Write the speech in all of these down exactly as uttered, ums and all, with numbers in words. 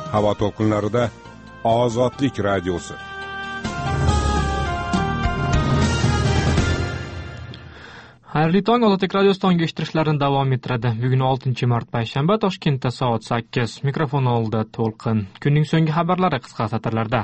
Havo to'lqinlarida Ozodlik radiosi. Xayrli tong, Ozodlik radiosi tong eshittirishlarini davom ettiradi. Bugun oltinchi mart payshanba, Toshkentda soat sakkiz. Mikrofon oldida To'lqin. Kunning so'nggi xabarlari qisqa satrlarda.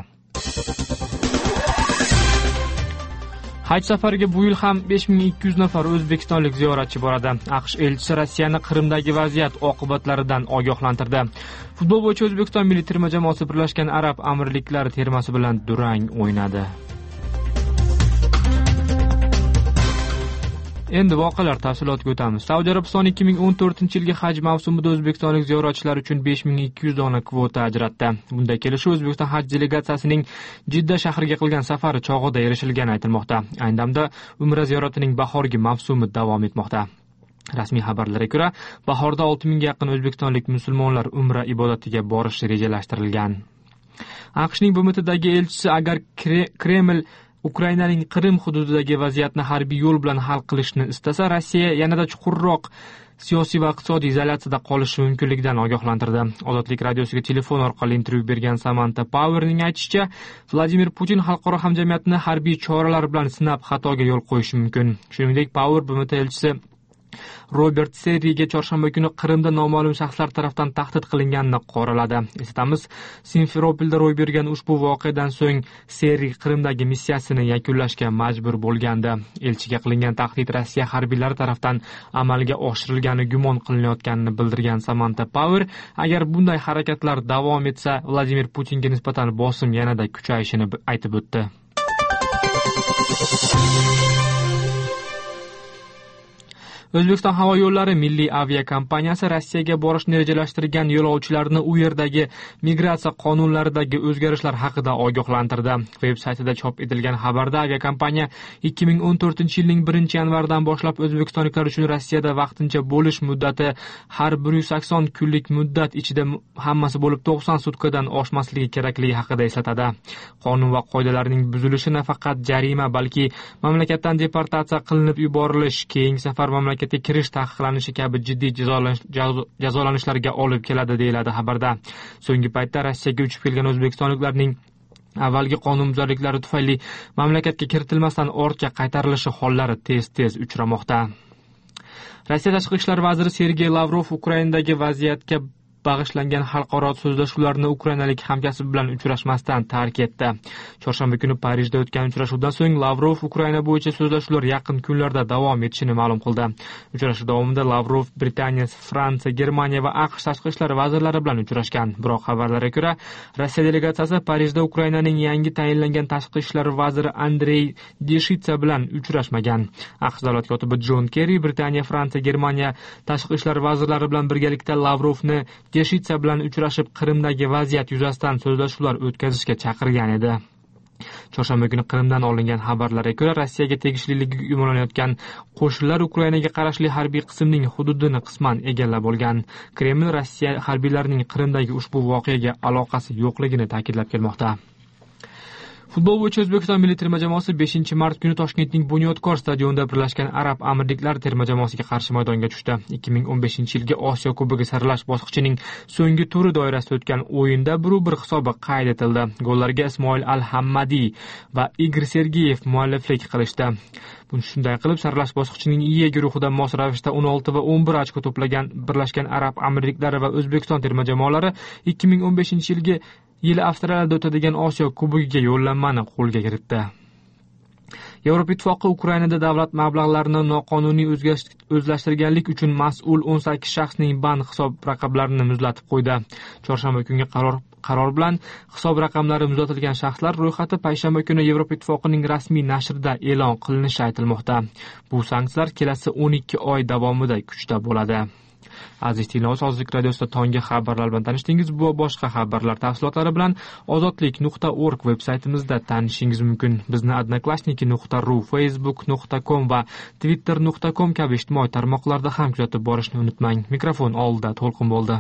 Haj safariga bu yil ham besh ming ikki yuz nafar o'zbekistonlik ziyoratchi boradi. AQSh elchisi Rossiyani Qrimdagi vaziyat oqibatlaridan ogohlantirdi. Futbol bo'yicha O'zbekiston milliy terma jamoasi Birlashgan Arab Amirliklari termasi bilan durang o'ynadi. Endi voqealar tafsilotiga o'tamiz. Saudiya Arabistoni ikki ming o'n to'rtinchi yilgi haj mavsumida o'zbekistonlik ziyoratchilar uchun besh ming ikki yuz dona kvota ajratdi. Bunday kelishuv O'zbekiston haj delegatsiyasining Jidda shahriga qilgan safari chog'ida erishilgani aytilmoqda. Ayni damda Umra ziyoratining bahorgi mavsumi davom etmoqda. Rasmiy xabarlarga ko'ra, bahorda olti mingga yaqin o'zbekistonlik musulmonlar Umra ibodatiga borish rejalashtirilgan. AQShning B M Tdagi elchisi agar Kreml Ukrainaning Qrim hududidagi vaziyatni harbiy yo'l bilan hal qilishni istasa, Rossiya yanada chuqurroq siyosiy va iqtisodiy izolyatsiyada qolishi mumkinligidan ogohlantirdi. Ozodlik radiosiga telefon orqali intervyu bergan Samantha Powerning aytishicha, Vladimir Putin xalqaro hamjamiyatni harbiy choralar bilan sinab xatoga yo'l qo'yishi mumkin. Shuningdek, Power B M T elchisi Robert Serriga chorshanba kuni Qrimda noma'lum shaxslar tarafdan tahdid qilinganini qoraladi. Eslatamiz, Simferopolda ro'y bergan ushbu voqeadan so'ng Serri Qrimdagi missiyasini yakunlashga majbur bo'lgandi. Elchiga qilingan tahdid Rossiya harbiylari tarafdan amalga oshirilgani gumon qilinayotganini bildirgan Samantha Power, agar bunday harakatlar davom etsa, Vladimir Putinga nisbatan bosim yanada kuchayishini aytib o'tdi. O'zbekiston havo yo'llari milliy aviakompaniyasi Rossiyaga borishni rejalashtirgan yo'lovchilarni u yerdagi migratsiya qonunlaridagi o'zgarishlar haqida ogohlantirdi. Veb-saytida chop etilgan xabarda aviakompaniya ikki ming o'n to'rtinchi yilning birinchi yanvaridan boshlab o'zbekistonliklar uchun Rossiyada vaqtincha bo'lish muddati har bir yuz sakson kunlik muddat ichida hammasi bo'lib to'qson sutkadan oshmasligi kerakligi haqida eslatadi. Qonun va qoidalarning buzilishi nafaqat jarima, balki mamlakatdan deportatsiya qilinib yuborilish, keyingi safar mamlakat kirish taqiqlanishi kabi jiddiy jazolanishlarga olib keladi, deyiladi xabarda. So'nggi paytda Rossiyaga uchib kelgan o'zbekistonliklarning avvalgi qonunbuzarliklari tufayli mamlakatga kiritilmasdan ortga qaytarilishi hollari tez-tez uchramoqda. Rossiya tashqi ishlar vaziri Sergey Lavrov Ukrainadagi vaziyatga bag'ishlangan xalqaro so'zlashuvlarni ukrainalik hamkasbi bilan uchrashmasdan tark etdi. Chorshanba kuni Parijda o'tgan uchrashuvdan so'ng Lavrov Ukraina bo'yicha so'zlashuvlar yaqin kunlarda davom etishini ma'lum qildi. Uchrashuv davomida Lavrov Britaniya, Fransiya, Germaniya va AQSh tashqi ishlar vazirlari bilan uchrashgan. Biroq xabarlarga ko'ra, Rossiya delegatsiyasi Parijda Ukrainaning yangi tayinlangan tashqi ishlar vaziri Andrey Deshitsa bilan uchrashmagan. AQSh davlat kotibi Jon Kerri Britaniya, Fransiya, Germaniya tashqi ishlar vazirlari bilan birgalikda Lavrovni Deshitsa bilan uchrashib, Qrimdagi vaziyat yuzasidan so'zlashuvlar o'tkazishga chaqirgan edi. Chorshanba kuni Qrimdan olingan xabarlarga ko'ra, Rossiyaga tegishliligi gumonlanayotgan qo'shinlar Ukrainaga qarashli harbiy qismning hududini qisman egallab olgan. Kreml Rossiya harbiylarining Qrimdagi ushbu voqeaga aloqasi yo'qligini ta'kidlab kelmoqda. Futbol bo'yicha O'zbekiston milliy terma jamoasi beshinchi mart kuni Toshkentning Bunyodkor stadionida Birlashgan Arab Amirliklari terma jamoasiga qarshi maydonga tushdi. ikki ming o'n beshinchi yilgi Osiyo Kubogi saralash bosqichining so'nggi turi doirasida o'tgan o'yinda bir-bir hisobi qayd etildi. Gollarga Ismoil Al-Hammadiy va Igor Sergeyev mualliflik qilishdi. Buni shunday qilib, saralash bosqichining E guruhida mos ravishda o'n olti va o'n bir ochko to'plagan Birlashgan Arab Amirliklari va O'zbekiston terma jamoalari ikki ming o'n beshinchi yilgi yili Avstraliyada o'tadigan Osiyo Kubogiga yo'llanmani qo'lga kiritdi. Yevropa Ittifoqi Ukrainada davlat mablag'larini noqonuniy o'zlashtirganlik uchun mas'ul o'n sakkiz shaxsning bank hisob raqamlarini muzlatib qo'ydi. Chorshanba kungi qaror qaror bilan hisob raqamlari muzlatilgan shaxslar ro'yxati payshanba kuni Yevropa Ittifoqining rasmiy nashrida e'lon qilinishi aytilmoqda. Bu sanksiyalar kelasi o'n ikki oy davomida kuchda bo'ladi. Aziz tinglovchilar, Ozodlik radiosida tonggi xabarlar bilan tanishdingiz. Bu boshqa xabarlar tafsilotlari bilan ozodlik nuqta org veb-saytimizda tanishingiz mumkin. Bizni odnoklassniki nuqta ru, facebook nuqta com va twitter nuqta com kabi ijtimoiy tarmoqlarda ham kuzatib borishni unutmang. Mikrofon oldida To'lqin bo'ldi.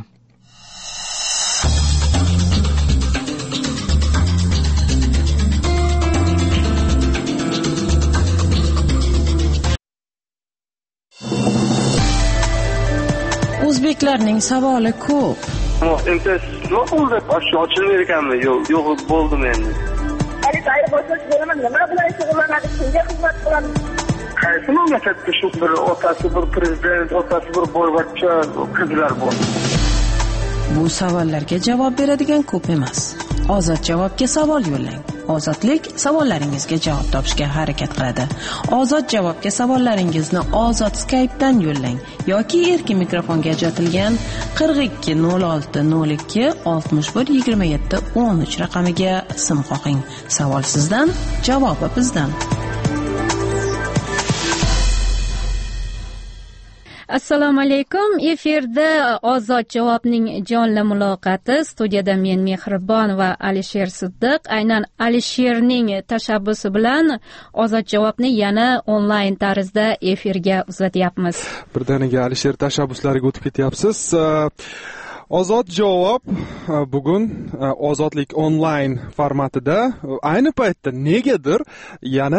O'zbeklarning savoli ko'p. imtiyoz nima bo'ldi? Boshqa ochilmaydi ekanmi? Yo'q, yo'q bo'ldimi endi. Hali tayyor boshqa bo'laman. Nima bilan shug'ullanadi? Kimga xizmat qiladi? Qaysi mamlakatda shu bir otasi bir prezident, otasi bir boyvachcha qizlar bor? Bu savollarga javob beradigan ko'p emas. Ozod javobga savol yo'llang. Ozodlik savollaringizga javob topishga harakat qiladi. Ozod javobga savollaringizni Ozod Skype'dan yo'llang yoki erkin mikrofonga ajratilgan qirq ikki nol olti nol ikki oltmish bir yigirma yetti o'n uch raqamiga sim qo'ying. Savol sizdan, javobi bizdan. Assalomu alaykum. Efirda Ozod javobning jonli muloqoti. Studiyada men Mehribon va Alisher Siddiq. Aynan Alisherning tashabbusi bilan Ozod javobni yana onlayn tarzda efirga uzatyapmiz. Birdaniga Alisher tashabbuslariga o'tib ketyapsiz. Ozod javob bugun Ozodlik onlayn formatida ayni paytda negadir yana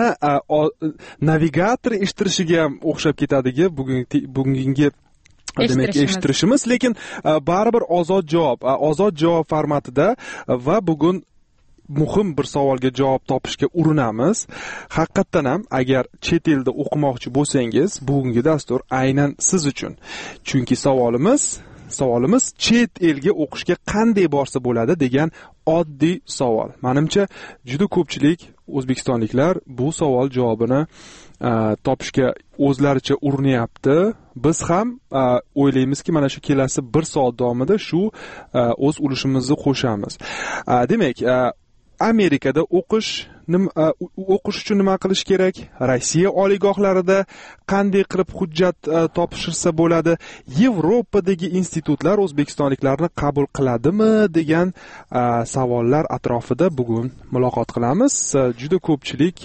navigator eshittirishiga ham o'xshab ketadigi bugungi bugungi demak eshittirishimiz, lekin baribir ozod javob, ozod javob formatida va bugun muhim bir savolga javob topishga urinamiz. Haqiqatan ham agar chet elda o'qimoqchi bo'lsangiz, bugungi dastur aynan siz uchun. Chunki savolimiz Savolimiz chet elga o'qishga qanday borsa bo'ladi degan oddiy savol. Menimcha juda ko'pchilik o'zbekistonliklar bu savol javobini topishga o'zlaricha urinyapti. Biz ham o'ylaymizki, mana shu kelasi bir soat davomida shu o'z ulushimizni qo'shamiz. Demak, Amerikada o'qish nima o'qish uchun nima qilish kerak? Rossiya oliygohlarida qanday qilib hujjat topshirsa bo'ladi? Yevropadagi institutlar o'zbekistonliklarni qabul qiladimi degan savollar atrofida bugun muloqot qilamiz. Juda ko'pchilik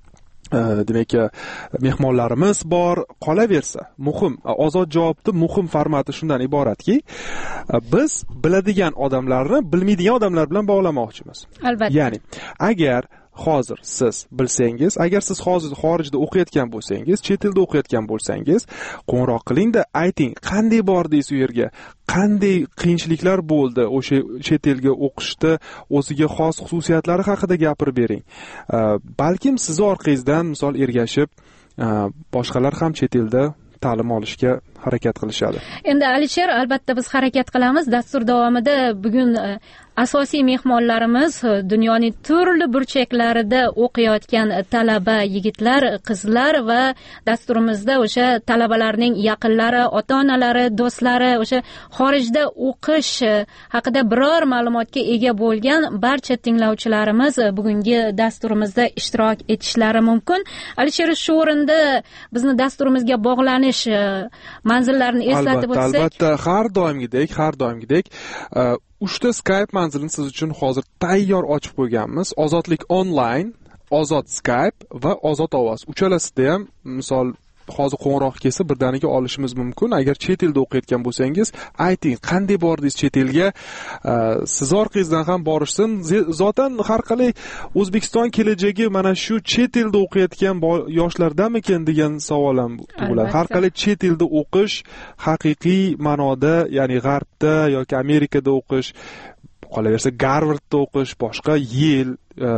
demak mehmonlarimiz bor. Qolaversa, muhim ozod javobni muhim formati shundan iboratki, biz biladigan odamlarni bilmaydigan odamlar bilan bog'lamoqchimiz. Albatta. Ya'ni agar hozir siz bilsangiz, agar siz hozir xorijda o'qiyotgan bo'lsangiz, chet elda o'qiyotgan bo'lsangiz, qo'ng'iroq qiling-da, ayting, qanday bordingiz u yerga? Qanday qiyinchiliklar bo'ldi o'sha chet elga o'qishda, o'ziga xos xususiyatlari haqida gapirib bering. Balkim siz orqangizdan misol ergashib boshqalar ham chet elda ta'lim olishga harakat qilishadi. Endi Alisher, albatta biz harakat qilamiz. Dastur davomida bugun asosiy mehmonlarimiz dunyoning turli burchaklarida o'qiyotgan talaba yigitlar, qizlar va dasturimizda o'sha talabalarning yaqinlari, ota-onalari, do'stlari, o'sha xorijda o'qish haqida biror ma'lumotga ega bo'lgan barcha tinglovchilarimiz bugungi dasturimizda ishtirok etishlari mumkin. Alisher, shu o'rinda bizni dasturimizga bog'lanish manzillarini eslatib o'tsak. Albatta, har doimgidek, har doimgidek uchta Skype manzilini siz uchun hozir tayyor ochib qo'yganmiz. Ozodlik onlayn, Ozod Skype va Ozod ovoz. Uchalasida ham misol hozir qo'ng'iroq kelsa birdaniga olishimiz mumkin. Agar chet elda o'qiyotgan bo'lsangiz, ayting, qanday bordingiz chet elga? Siz orqangizdan ham borishsin. Zotan har qalay O'zbekiston kelajagi mana shu chet elda o'qiyotgan yoshlardamikan degan savol ham tug'iladi. Har qalay chet elda o'qish haqiqiy ma'noda, ya'ni G'arbda yoki Amerikada o'qish, qolaversa Garvardda o'qish, boshqa Yel,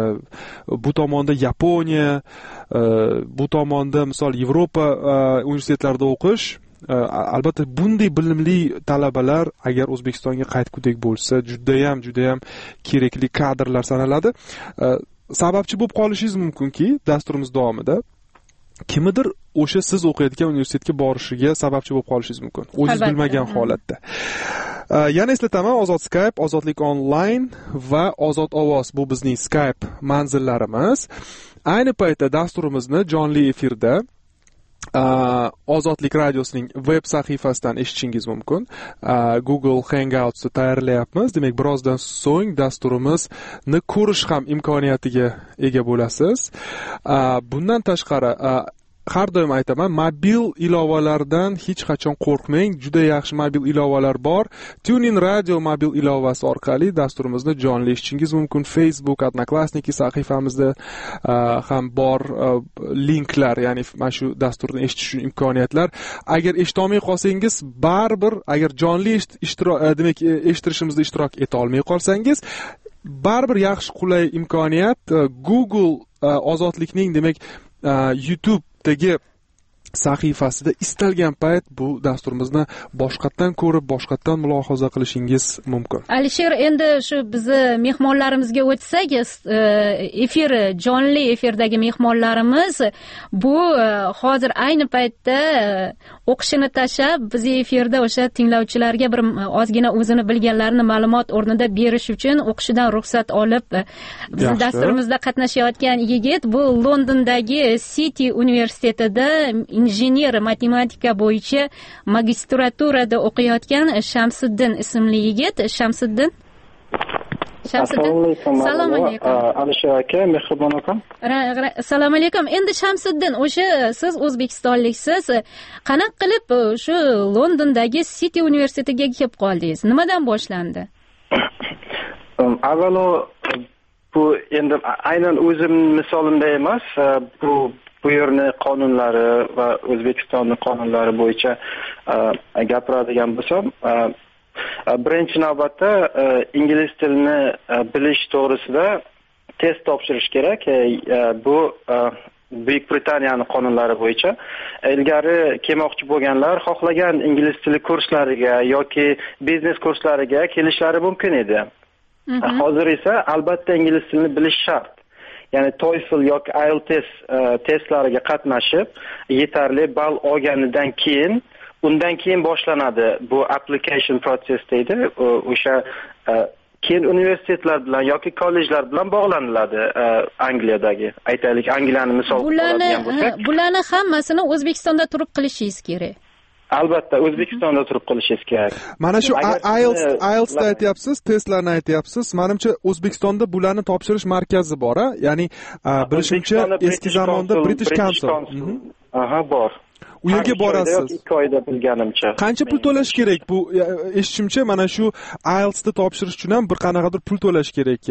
bu tomonda Yaponiya, bu tomonda misol Yevropa universitetlarida o'qish, albatta bunday bilimli talabalar agar O'zbekistonga qaytgudek bo'lsa, juda ham juda ham kerakli kadrlar sanaladi. Sababchi bo'lib qolishingiz mumkinki, dasturimiz davomida kimdir o'sha siz o'qiyotgan universitetga borishiga sababchi bo'lib qolishingiz mumkin, o'zingiz bilmagan holatda. Yana eslataman, Ozod Skype, Ozodlik onlayn va Ozod ovoz bu bizning Skype manzillarimiz. Ayni paytda dasturimizni jonli efirda Ozodlik radiosining web sahifasidan eshitishingiz mumkin. Google Hangouts'ni tayyorlayapmiz. Demak, birozdan so'ng dasturimizni ko'rish ham imkoniyatiga ega bo'lasiz. Bundan tashqari har doim aytaman, mobil ilovalardan hech qachon qo'rqmang. Juda yaxshi mobil ilovalar bor. TuneIn Radio mobil ilovasi orqali dasturimizni jonli eshitishingiz mumkin. Facebook, Odnoklassniki sahifamizda ham bor linklar, ya'ni mana shu dasturni eshitish uchun imkoniyatlar. Agar eshitolmay qolsangiz, baribir agar jonli ishtirok, demak, eshittirishimizda ishtirok eta olmay qolsangiz, baribir yaxshi qulay imkoniyat Google Ozodlikning, demak, YouTube'dagi sahifasida istalgan payt bu dasturimizni boshqatdan ko'rib, boshqatdan mulohaza qilishingiz mumkin. Alisher, endi shu bizni mehmonlarimizga o'tsak, efir, jonli efirdagi mehmonlarimiz bu hozir ayni paytda o'qishini tashlab, bizni efirda o'sha tinglovchilarga bir ozgina o'zini bilganlarini ma'lumot o'rnida berish uchun o'qishidan ruxsat olib, bizni dasturimizda qatnashayotgan yigit bu Londondagi City universitetida injener matematika bo'yicha magistraturada o'qiyotgan Shamsiddin ismli yigit. Shamsiddin. Shamsiddin. Assalomu alaykum. Alisher aka, mehribon aka. Assalomu alaykum. Endi Shamsiddin, o'sha siz o'zbekistonliksiz. Qanaqa qilib shu Londondagi City universitetiga kelib qoldingiz? Nimadan boshlandi? Avvalo bu endi aynan o'zim misolimda emas, bu bu yerni qonunlari va O'zbekistonning qonunlari bo'yicha gapiradigan bo'lsam, birinchi navbatda ingliz tilini bilish to'g'risida test topshirish kerak. Bu Buyuk Britaniyaning qonunlari bo'yicha ilgari kelmoqchi bo'lganlar xohlagan ingliz tili kurslariga yoki biznes kurslariga kelishlari mumkin edi. Hozir esa albatta ingliz tilini bilish shart. Ya'ni TOEFL yoki I E L T S testlariga qatnashib, yetarli ball olganidan keyin, undan keyin boshlanadi bu application process deydi. O'sha keyin universitetlar bilan yoki kollejlar bilan bog'laniladi. Angliyadagi, aytaylik, Angliyani misol oladigan bo'lsak, bularni hammasini O'zbekistonda turib qilishingiz kerak. Albatta, O'zbekistonda turib qilishingiz kerak. Mana shu I E L T S aytyapsiz, testlarni aytyapsiz. Menimcha O'zbekistonda bularni topshirish markazi bor-a? Ya'ni bilishimcha eski zamonda British Council. Aha, bor. U yerga borasiz. ikki oyda bilganimcha. Qancha pul to'lash kerak? Bu eshitishimcha mana shu I E L T Sni topshirish uchun ham bir qanaqadir pul to'lash kerak.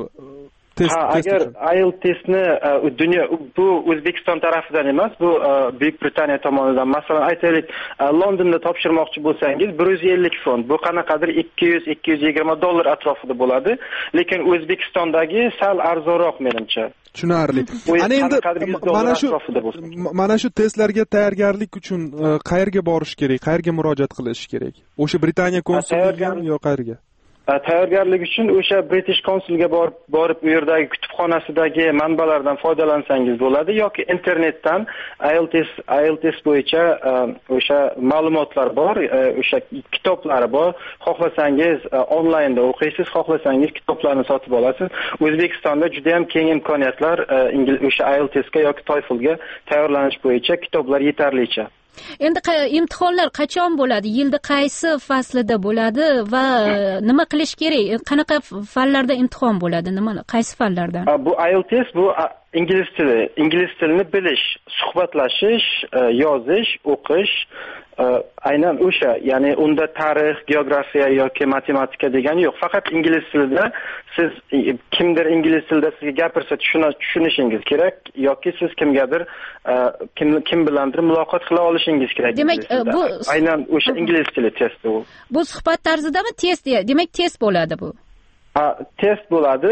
Ha, agar I E L T Sni dunyo, bu O'zbekiston tarafidan emas, bu Buyuk Britaniya tomonidan. Masalan, aytaylik, Londonda topshirmoqchi bo'lsangiz bir yuz ellik font, bu qanaqadir ikki yuz ikki yuz yigirma dollar atrofida bo'ladi, lekin O'zbekistondagi sal arzonroq menimcha. Tushunarli. Ana endi mana shu mana shu testlarga tayyorgarlik uchun qayerga borish kerak, qayerga murojaat qilish kerak? O'sha Britaniya konsulligi yoki qayerga? Tayyorgarlik uchun o'sha British Councilga borib, borib u yerdagi kutubxonasidagi manbalardan foydalansangiz bo'ladi yoki internetdan I E L T S I E L T S bo'yicha o'sha ma'lumotlar bor, o'sha kitoblari bor. Xohlasangiz onlaynda o'qiysiz, xohlasangiz kitoblarni sotib olasiz. O'zbekistonda juda ham keng imkoniyatlar o'sha I E L T Sga yoki TOEFLga tayyorlanish bo'yicha kitoblar yetarlicha. Endi imtihonlar qachon bo'ladi? Yilda qaysi faslida bo'ladi va nima qilish kerak? Qanaqa fanlarda imtihon bo'ladi? Nima, qaysi fanlarda? Bu I E L T S bu ingliz tili, ingliz tilini bilish, suhbatlashish, yozish, o'qish, aynan o'sha, ya'ni unda tarix, geografiya yoki matematika degani yo'q. Faqat ingliz tilida siz kimdir ingliz tilida sizga gapirsa tushunishingiz kerak yoki siz kimgadir kim kim bilandir muloqot qila olishingiz kerak. Demak, bu aynan o'sha ingliz tili testi u. Bu suhbat tarzidami test? Demak, test bo'ladi bu. Ha, test bo'ladi.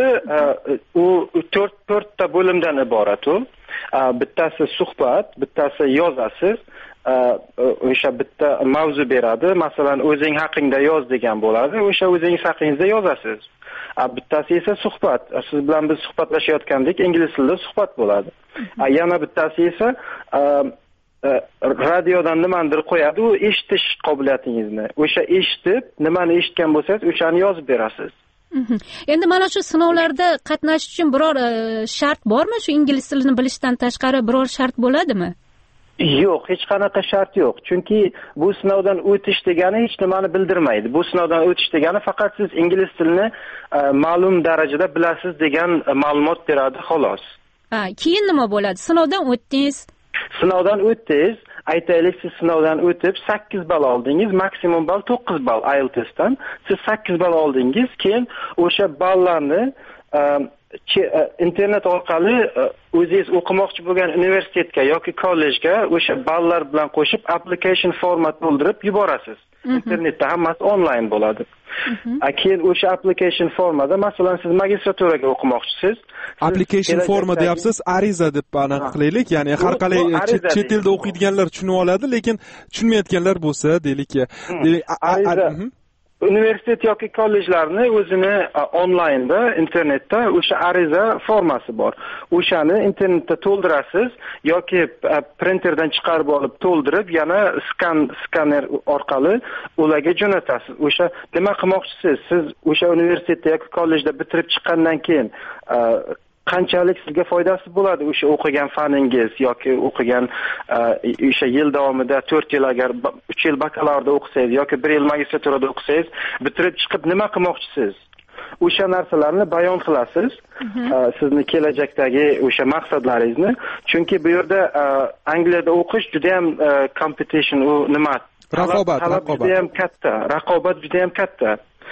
U to'rt to'rtta bo'limdan iborat u. Bittasi suhbat, bittasi yozasiz. O'sha bitta mavzu beradi. Masalan, o'zing haqingda yoz degan bo'ladi. O'sha o'zingiz haqingizda yozasiz. Bittasi esa suhbat. Siz bilan biz suhbatlashayotgandek ingliz tilida suhbat bo'ladi. Yana bittasi esa radiodan nimadir qo'yadi, u eshitish qobiliyatingizni. O'sha eshitib, nimani eshitgan bo'lsangiz, o'shani yozib berasiz. Endi mana shu sinovlarda qatnashish uchun biror shart bormi? Shu ingliz tilini bilishdan tashqari biror shart bo'ladimi? Yo'q, hech qanaqa shart yo'q. Chunki bu sinovdan o'tish degani hech nimani bildirmaydi. Bu sinovdan o'tish degani faqat siz ingliz tilini ma'lum darajada bilasiz degan ma'lumot beradi, xolos. Ha, keyin nima bo'ladi? Sinovdan o'tdingiz. Sinovdan o'tdingiz, aytaylik siz sinovdan o'tib sakkiz ball oldingiz, maksimum ball to'qqiz ball I E L T S dan. Siz sakkiz ball oldingiz, keyin o'sha ballarni internet orqali o'zingiz o'qimoqchi bo'lgan universitetga yoki kollejga o'sha ballar bilan qo'shib application format to'ldirib yuborasiz. Internetda hammasi onlayn bo'ladi. Keyin o'sha application formada, masalan, siz magistraturaga o'qimoqchisiz. Application forma deyapsiz, ariza deb aniq qilaylik. Ya'ni har qalay chet elda o'qiydiganlar tushunib oladi, lekin tushunmayotganlar bo'lsa, deylik, ariza universitet yoki kollejlarni o'zini onlaynda, internetda o'sha ariza formasi bor. O'shani internetda to'ldirasiz yoki printerdan chiqarib olib to'ldirib, yana skan skaner orqali ularga jo'natasiz. O'sha nima qilmoqchisiz? Siz o'sha universitetda yoki kollejda bitirib chiqqandan keyin qanchalik sizga foydasi bo'ladi o'sha o'qigan faningiz yoki o'qigan o'sha yil davomida to'rt yil agar uch yil bakalavrda o'qisangiz yoki bir yil magistraturada o'qisangiz, bitirib chiqib nima qilmoqchisiz? O'sha narsalarni bayon qilasiz. Sizni kelajakdagi o'sha maqsadlaringizni. Chunki bu yerda Angliyada o'qish juda ham competition, u nima? Raqobat, raqobat. Juda ham katta, raqobat juda ham katta.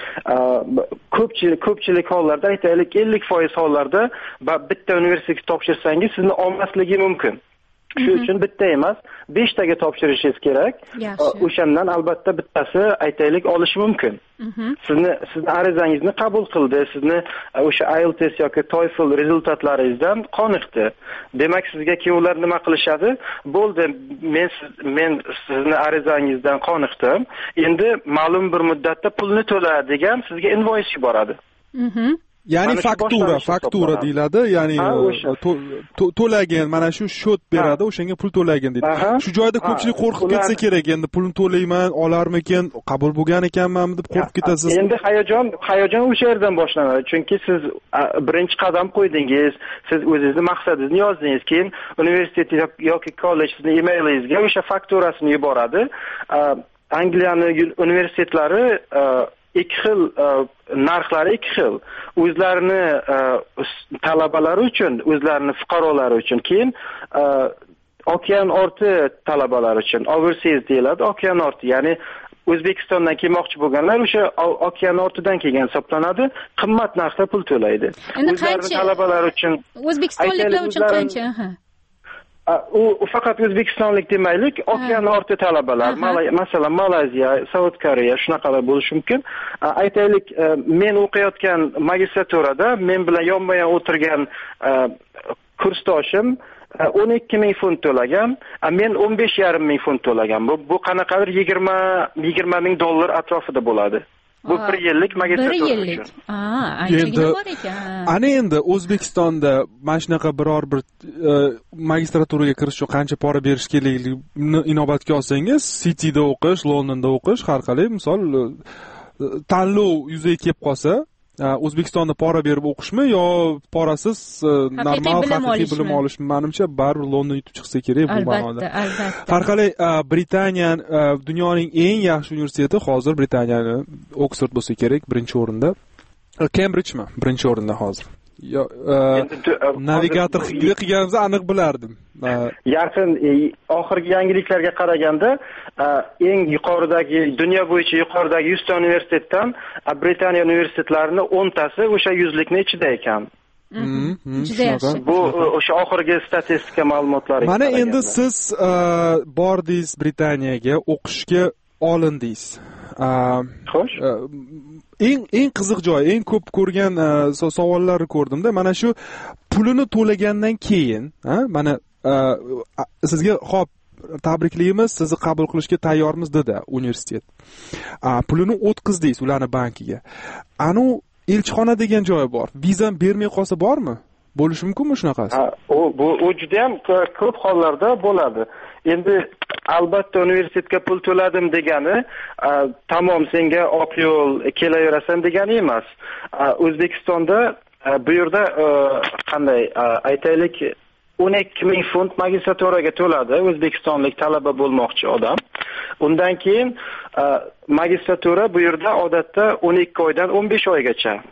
ko'pchilik ko'pchilik hollarda, aytaylik ellik foiz hollarda bitta universitetga topshirsangiz sizni olmasligi mumkin. Shu uchun bitta emas, beshtaga topshirishingiz kerak. O'shandan albatta bittasi aytaylik olishi mumkin. Sizni sizni arizangizni qabul qildi, sizni o'sha I E L T S yoki TOEFL rezultatlaringizdan qoniqdi. Demak, sizga keyinlar nima qilishadi? Bo'ldi, men men sizni arizangizdan qoniqdim. Endi ma'lum bir muddatda pulni to'la degan sizga invoice yuboradi. Ya'ni faktura, faktura deyiladi. Ya'ni to'lagan, mana shu shot beradi, o'shanga pul to'lagan deydi. Shu joyda ko'pchilik qo'rqib ketsa kerak, endi pulni to'layman, olarmikin, qabul bo'lgan ekanman deb qo'rqib ketasiz. Endi hayajon, hayajon o'sha yerdan boshlanadi. Chunki siz birinchi qadam qo'ydingiz, siz o'zingizni maqsadingizni yozdingiz, keyin universitet yoki kollej sizning emailingizga o'sha fakturasini yuboradi. Angliyaning universitetlari ikki xil narxlari ikki xil. O'zlarini talabalari uchun, o'zlarini fuqarolari uchun, keyin okean orti talabalari uchun, overseas deyiladi, okean orti, ya'ni O'zbekistondan kelmoqchi bo'lganlar o'sha okean ortidan kelgan hisoblanadi, qimmat narxda pul to'laydi. O'zlarini talabalar uchun, O'zbekistonliklar uchun qancha? U faqat o'zbekistonlik demaylik, okean orti talabalar, masalan, Malayziya, South Koreya shunaqalar bo'lishi mumkin. Aytaylik, men o'qiyotgan magistraturada men bilan yonma-yon o'tirgan kursdoshim o'n ikki ming funt to'lagan, men o'n besh yarim ming funt to'lagan. Bu bu qanaqadir yigirma yigirma ming dollar atrofida bo'ladi. Bu bir yillik magistratura uchun. Ha, anchagina bor ekan. Ana endi O'zbekistonda mana shunaqa biror bir magistraturaga kirish uchun qancha pora berish kerakligini inobatga olsangiz, Cityda o'qish, Londonda o'qish, har qalay misol tanlov yuzaga kelib qolsa, O'zbekistonda pora berib o'qishmi yo porasiz normal haqiqiy bilim olishmi? Menimcha baribir London yutib chiqsa kerak bu ma'noda. Albatta, albatta. Har qalay Britaniya dunyoning eng yaxshi universiteti hozir Britaniyaning Oxford bo'lsa kerak, birinchi o'rinda. Cambridgemi? Birinchi o'rinda hozir. Yo, navigator qilganimizda aniq bilardim. Yaqin oxirgi yangiliklarga qaraganda eng yuqoridagi, dunyo bo'yicha yuqoridagi yuz ta universitetdan Britaniya universitetlarining o'ntasi o'sha yuzlikning ichida ekan. Juda yaxshi. Bu o'sha oxirgi statistika ma'lumotlari. Mana endi siz bordingiz Britaniyaga o'qishga olindingiz. Xo'sh. Eng eng qiziq joy, eng ko'p ko'rgan savollarni ko'rdimda. Mana shu pulini to'lagandan keyin, ha, mana sizga xo'p, tabriklaymiz, sizni qabul qilishga tayyormiz dedi universitet. Pulini o'tqizdingiz ularni bankiga. Anu elchixona degan joy bor. Vizam bermay qolsa bormi? Bo'lishi mumkinmi shunaqasi? Ha, u bu u juda ham ko'p hollarda bo'ladi. Endi albatta universitetga pul to'ladim degani, tamom senga oq yo'l kelaverasan degani emas. O'zbekistonda bu yerda qanday aytaylik o'n ikki ming funt magistraturaga to'ladi o'zbekistonlik talaba bo'lmoqchi odam. Undan keyin magistratura bu yerda odatda o'n ikki oydan o'n besh oygacha.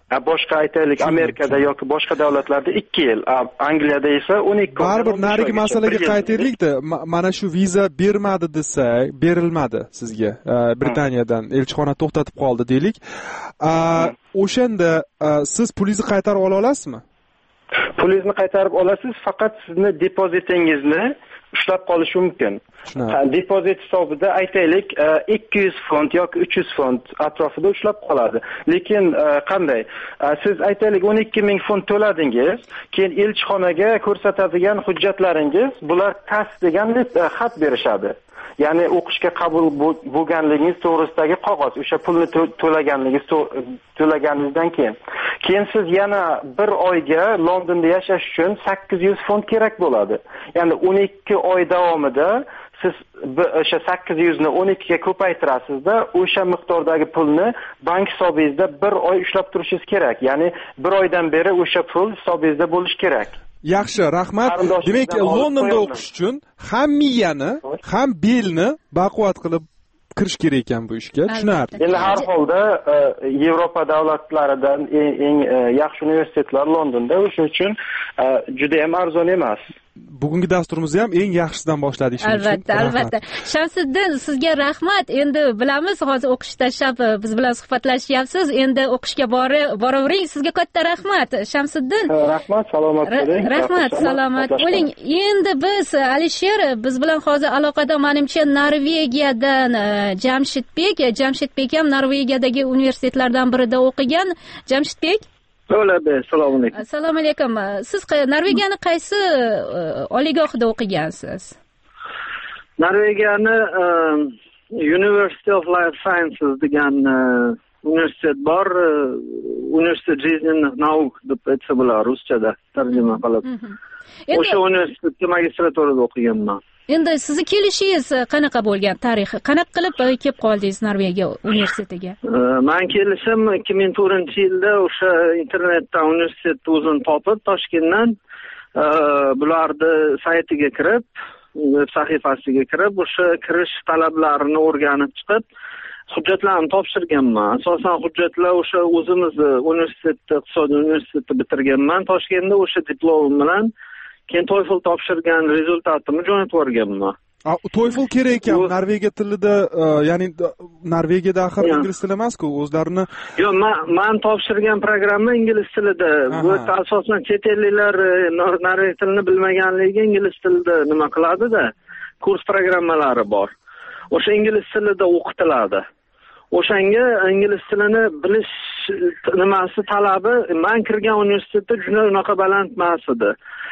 boshqa aytaylik Amerikada yoki boshqa davlatlarda ikki yil, Angliyada esa o'n ikki oy. Baribir narigi masalaga qaytaylikda, mana shu viza bermadi desak, berilmadi sizga Britaniyadan, elchixona to'xtatib qoldi deylik. O'shanda siz pulingizni qaytarib ola olasizmi? Pulingizni qaytarib olasiz, faqat sizni depozitingizni ushlab qolishi mumkin. Depozit hisobida aytaylik ikki yuz funt yoki uch yuz funt atrofida ushlab qoladi. Lekin qanday? Siz aytaylik o'n ikki ming funt to'ladingiz, keyin elchixonaga ko'rsatadigan hujjatlaringiz, bular tas degan xat berishadi. Ya'ni o'qishga qabul bo'lganligingiz to'g'risidagi qog'oz, o'sha pulni to'laganingiz to'laganingizdan keyin. Keyin siz yana bir oyga Londonda yashash uchun sakkiz yuz funt kerak bo'ladi. Ya'ni o'n ikki oy davomida siz o'sha sakkiz yuz ni o'n ikki ga ko'paytirasizda, o'sha miqdordagi pulni bank hisobingizda bir oy ushlab turishingiz kerak. Ya'ni bir oydan beri o'sha pul hisobingizda bo'lishi kerak. Yaxshi, rahmat. Demak, Londonda o'qish uchun ham miyani, ham belni baquvvat qilib kirish kerak ekan bu ishga. Tushunarli. Endi har holda Yevropa davlatlaridan eng eng yaxshi universitetlar Londonda, o'sha uchun juda ham arzon emas. Bugungi dasturimizni ham eng yaxshisidan boshladik shuning uchun. Albatta, albatta. Shamsiddin, sizga rahmat. Endi bilamiz, hozir o'qish tashlab biz bilan suhbatlashyapsiz. Endi o'qishga boravering. Sizga katta rahmat, Shamsiddin. Rahmat, salomat bo'ling. Rahmat, salomat bo'ling. Endi biz Alisher, biz bilan hozir aloqada menimcha Norvegiyadan Jamshidbek, Jamshidbek ham Norvegiyadagi universitetlardan birida o'qigan. Jamshidbek? Assalomu alaykum. Assalomu alaykum. Siz Norvegiyani qaysi oliygohida o'qigansiz? Norvegiyani University of Life Sciences degan universitet bor. Universitet жизненных наук deb aytsa bo'ladi ruschada tarjima qilib. O'sha universitetda magistraturada o'qiganman. Endi sizni kelishingiz qanaqa bo'lgan tarixi? Qanaqa qilib kelib qoldingiz Norvegiya universitetiga? Men kelishim ikki ming to'rtinchi yilda o'sha internetdan universitetni o'zini topib, Toshkentdan bularni saytiga kirib, veb sahifasiga kirib, o'sha kirish talablarini o'rganib chiqib, hujjatlarni topshirganman. Asosan hujjatlar o'sha o'zimiz universitetda, iqtisodiy universitetni bitirganman. Toshkentda o'sha diplomim bilan keyin TOEFL topshirgan rezultatimni jo'natib yuborganman. TOEFL kerak ekan Norvegiya tilida, ya'ni Norvegiyada axir ingliz tili emas-ku, o'zlarini. Yo'q, men men topshirgan programma ingliz tilida. Bu asosan chet elliklar norvegiya tilini bilmaganligiga ingliz tilida nima qiladi-da, kurs programmalari bor. O'sha ingliz tilida o'qitiladi. O'shanga ingliz tilini bilish nimasi talabi men kirgan universitetda juda unaqa baland emas edi.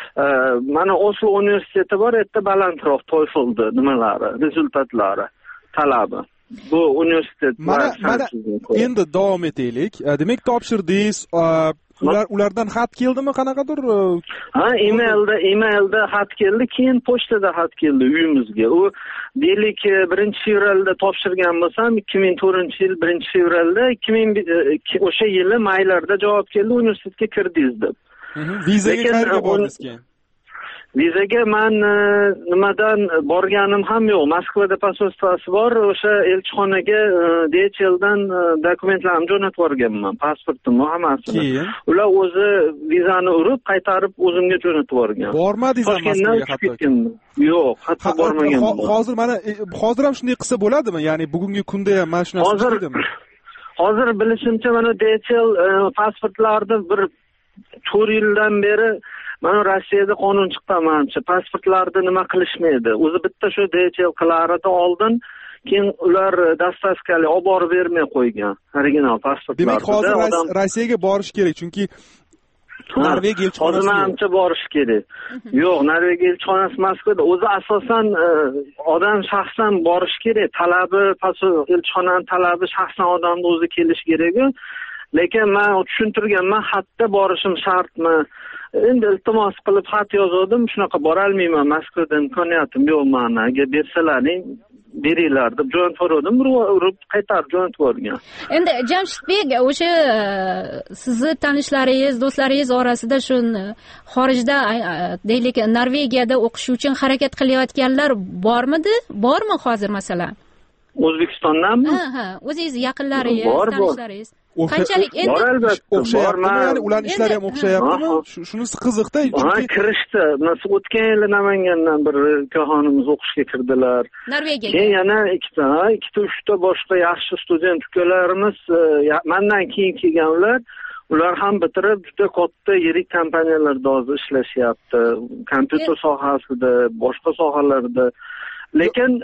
Mana Oslo universiteti bor, yerda balandroq TOEFL'da nimalari, rezultatlari, talabi. Bu universitet mana mana endi davom etaylik. Demak, topshirdingiz, ular ulardan xat keldimi, qanaqadir? Ha, emailda, emailda xat keldi, keyin pochtada xat keldi uyimizga. U deylik birinchi fevralda topshirgan bo'lsam, ikki ming to'rtinchi yil birinchi fevralda, ikki ming o'sha yili maylarda javob keldi, universitetga kirdingiz deb. Vizaga qayerga bordingiz keyin? Vizaga men nimadan borganim ham yo'q. Moskvada posolstvasi bor, o'sha elchixonaga D H L dan dokumentlarimni jo'natib yuborganman, pasportim va hammasini. Ular o'zi vizani urib, qaytarib o'zimga jo'natib yuborgan. Bormadingizmi Moskvaga hatto? Yo'q, hatto bormaganman. Hozir mana hozir ham shunday qilsa bo'ladimi? Ya'ni bugungi kunda ham mana shu narsa ishlaydimi? Hozir bilishimcha mana D H L pasportlarni bir to'rt yildan beri mana Rossiyada qonun chiqqanmancha, pasportlarda nima qilishmaydi. O'zi bitta shu D H L qilarida oldin, keyin ular dastaskali olib borib bermay qo'ygan original pasportlarni. Demak, hozir Rossiyaga borish kerak, chunki Norvegiya elchixonasi hozircha borish kerak. Yo'q, Norvegiya elchixonasi Moskvada. O'zi asosan odam shaxsan borish kerak. Talabi, elchixonaning talabi shaxsan odamning o'zi kelish kerak-ku. Lekin men tushuntirganman, xatda borishim shartmi? Endi iltimos qilib xat yozdim, shunaqa bora olmayman, Moskvada imkoniyatim yo'q meni. Agar bersalaring, beringlar deb jo'natib yubordim, urib qaytarib jo'natib yuborgan. Endi Jamshidbek, o'sha sizni tanishlaringiz, do'stlaringiz orasida shu xorijda, deylik, Norvegiyada o'qish uchun harakat qilayotganlar bormidi? Bormi hozir masalan? O'zbekistondanmi? Ha, ha, o'zingiz yaqinlaringiz, tanishlaringiz. qanchalik endi bor albatta o'xshayaptimi ya'ni ularning ishlari ham o'xshayaptimi shunisi qiziqda ha kirishdi masalan o'tgan yili Namangandan bir ukaxonimiz o'qishga kirdilar Norvegiyaga keyin yana ikkita ikkita uchta boshqa yaxshi student ukalarimiz mendan keyin kelgan ular ular ham bitirib juda katta yirik kompaniyalarda hozir ishlashyapti kompyuter sohasida boshqa sohalarda lekin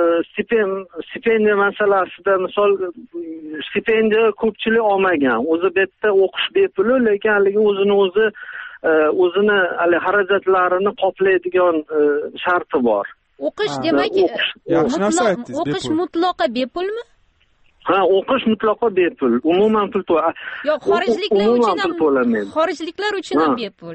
stipendiya masalasida misol stipendiya ko'pchilik olmagan o'zi bu yerda o'qish bepul lekin haligi o'zini o'zi o'zini hali xarajatlarini qoplaydigan sharti bor o'qish demak yaxshi narsa aytdingiz o'qish mutlaqo bepulmi ha o'qish mutlaqo bepul umuman pul to'la yo'q xorijliklar uchun ham xorijliklar uchun ham bepul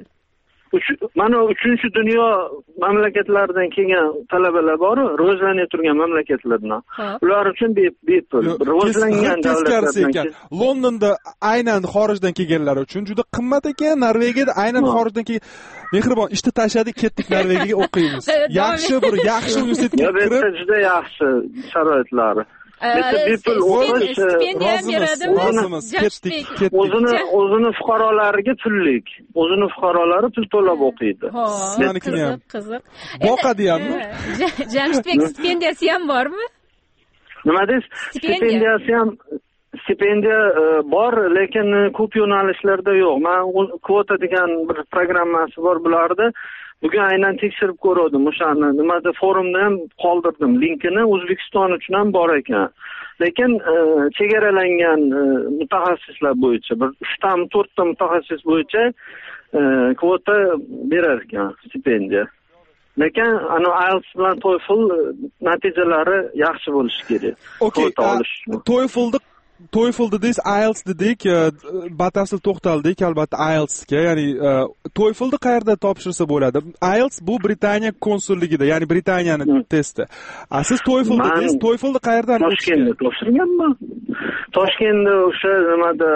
mana uchinchi dunyo mamlakatlaridan kelgan talabalar bor rivojlanib turgan mamlakatlardan ular uchun bepul rivojlangan davlatlardan ekan Londonda aynan xorijdan kelganlar uchun juda qimmat ekan Norvegiyada aynan xorijdan kelgan mehribon ishni tashladik ketdik Norvegiyaga o'qiymiz yaxshi bir yaxshi universitetga kirib juda yaxshi sharoitlari bepul o'qish rozimiz ketdik ketdik o'zini o'zini fuqarolariga pullik o'zini fuqarolari pul to'lab o'qiydi sizniki ham qiziq boqadi hammi Jamshidbek stipendiyasi ham bormi nima deysiz stipendiyasi ham stipendiya bor lekin ko'p yo'nalishlarda yo'q man kvota degan bir programmasi bor bularda bugun aynan tekshirib ko'rdim o'shani nimada forumda ham qoldirdim linkini O'zbekiston uchun ham bor ekan lekin chegaralangan mutaxassislar bo'yicha bir uchta to'rtta mutaxassis bo'yicha kvota berar ekan stipendiya lekin ana I E L T S bilan TOEFL natijalari yaxshi bo'lishi kerak kvota olish uchun TOEFLni TOEFL dedingiz, I E L T S dedik, batafsil to'xtaldik albatta I E L T S ga, ya'ni TOEFLni qayerda topshirsa bo'ladi? I E L T S bu Britaniya konsulligida, ya'ni Britaniyani testi. A siz TOEFL dedingiz, TOEFLni qayerdan o'qishga? Toshkentda topshirganman. Toshkentda o'sha nimada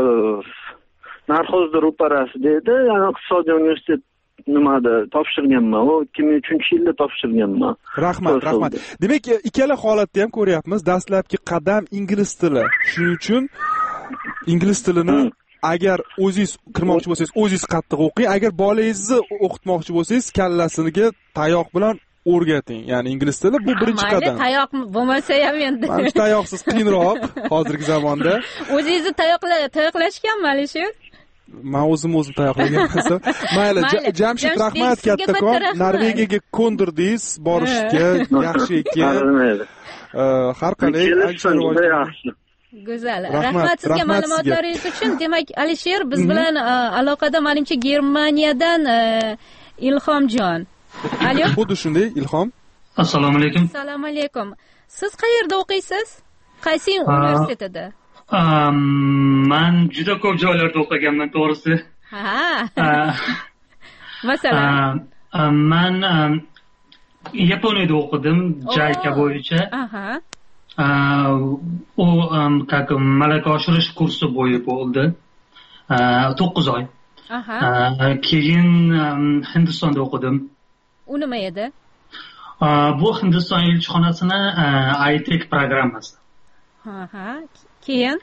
narxozda ro'parasi dedi, ya'ni iqtisodiy universitet nimada topshirganman. U ikki ming uchinchi yilda topshirganman. Rahmat, rahmat. Demak, ikkala holatda ham ko'ryapmiz. Dastlabki qadam ingliz tili. Shuning uchun ingliz tilini agar o'zingiz kirmoqchi bo'lsangiz, o'zingiz qattiq o'qing. Agar bolangizni o'qitmoqchi bo'lsangiz, kallasiga tayoq bilan o'rgating. Ya'ni ingliz tili bu birinchi qadam. Tayoq bo'lmasa ham endi. Mana tayoqsiz qiyinroq hozirgi zamonda. O'zingizni tayoqla tayoqlashganmi, Alisher? Men o'zim o'zim tayoqlagan emasam. Mayli, Jamshid rahmat kattakon. Norvegiyaga ko'ndirdingiz borishga, yaxshi ekan. Har qalay ancha yaxshi. Go'zal. Rahmat sizga ma'lumotlaringiz uchun. Demak, Alisher biz bilan aloqada menimcha Germaniyadan Ilhomjon. Alo. Xuddi shunday, Ilhom. Assalomu alaykum. Assalomu alaykum. Siz qayerda o'qiysiz? Qaysi universitetida? Man juda ko'p joylarda o'qiganman, to'g'risi. Ha. Masalan, man Yaponiyada o'qidim, Jayka bo'yicha. Aha. U как malaka oshirish kursi bo'yi bo'ldi. to'qqiz oy. Aha. Keyin Hindistonda o'qidim. U nima edi? Bu Hindiston elchixonasini I T programmasi. Aha. Keyin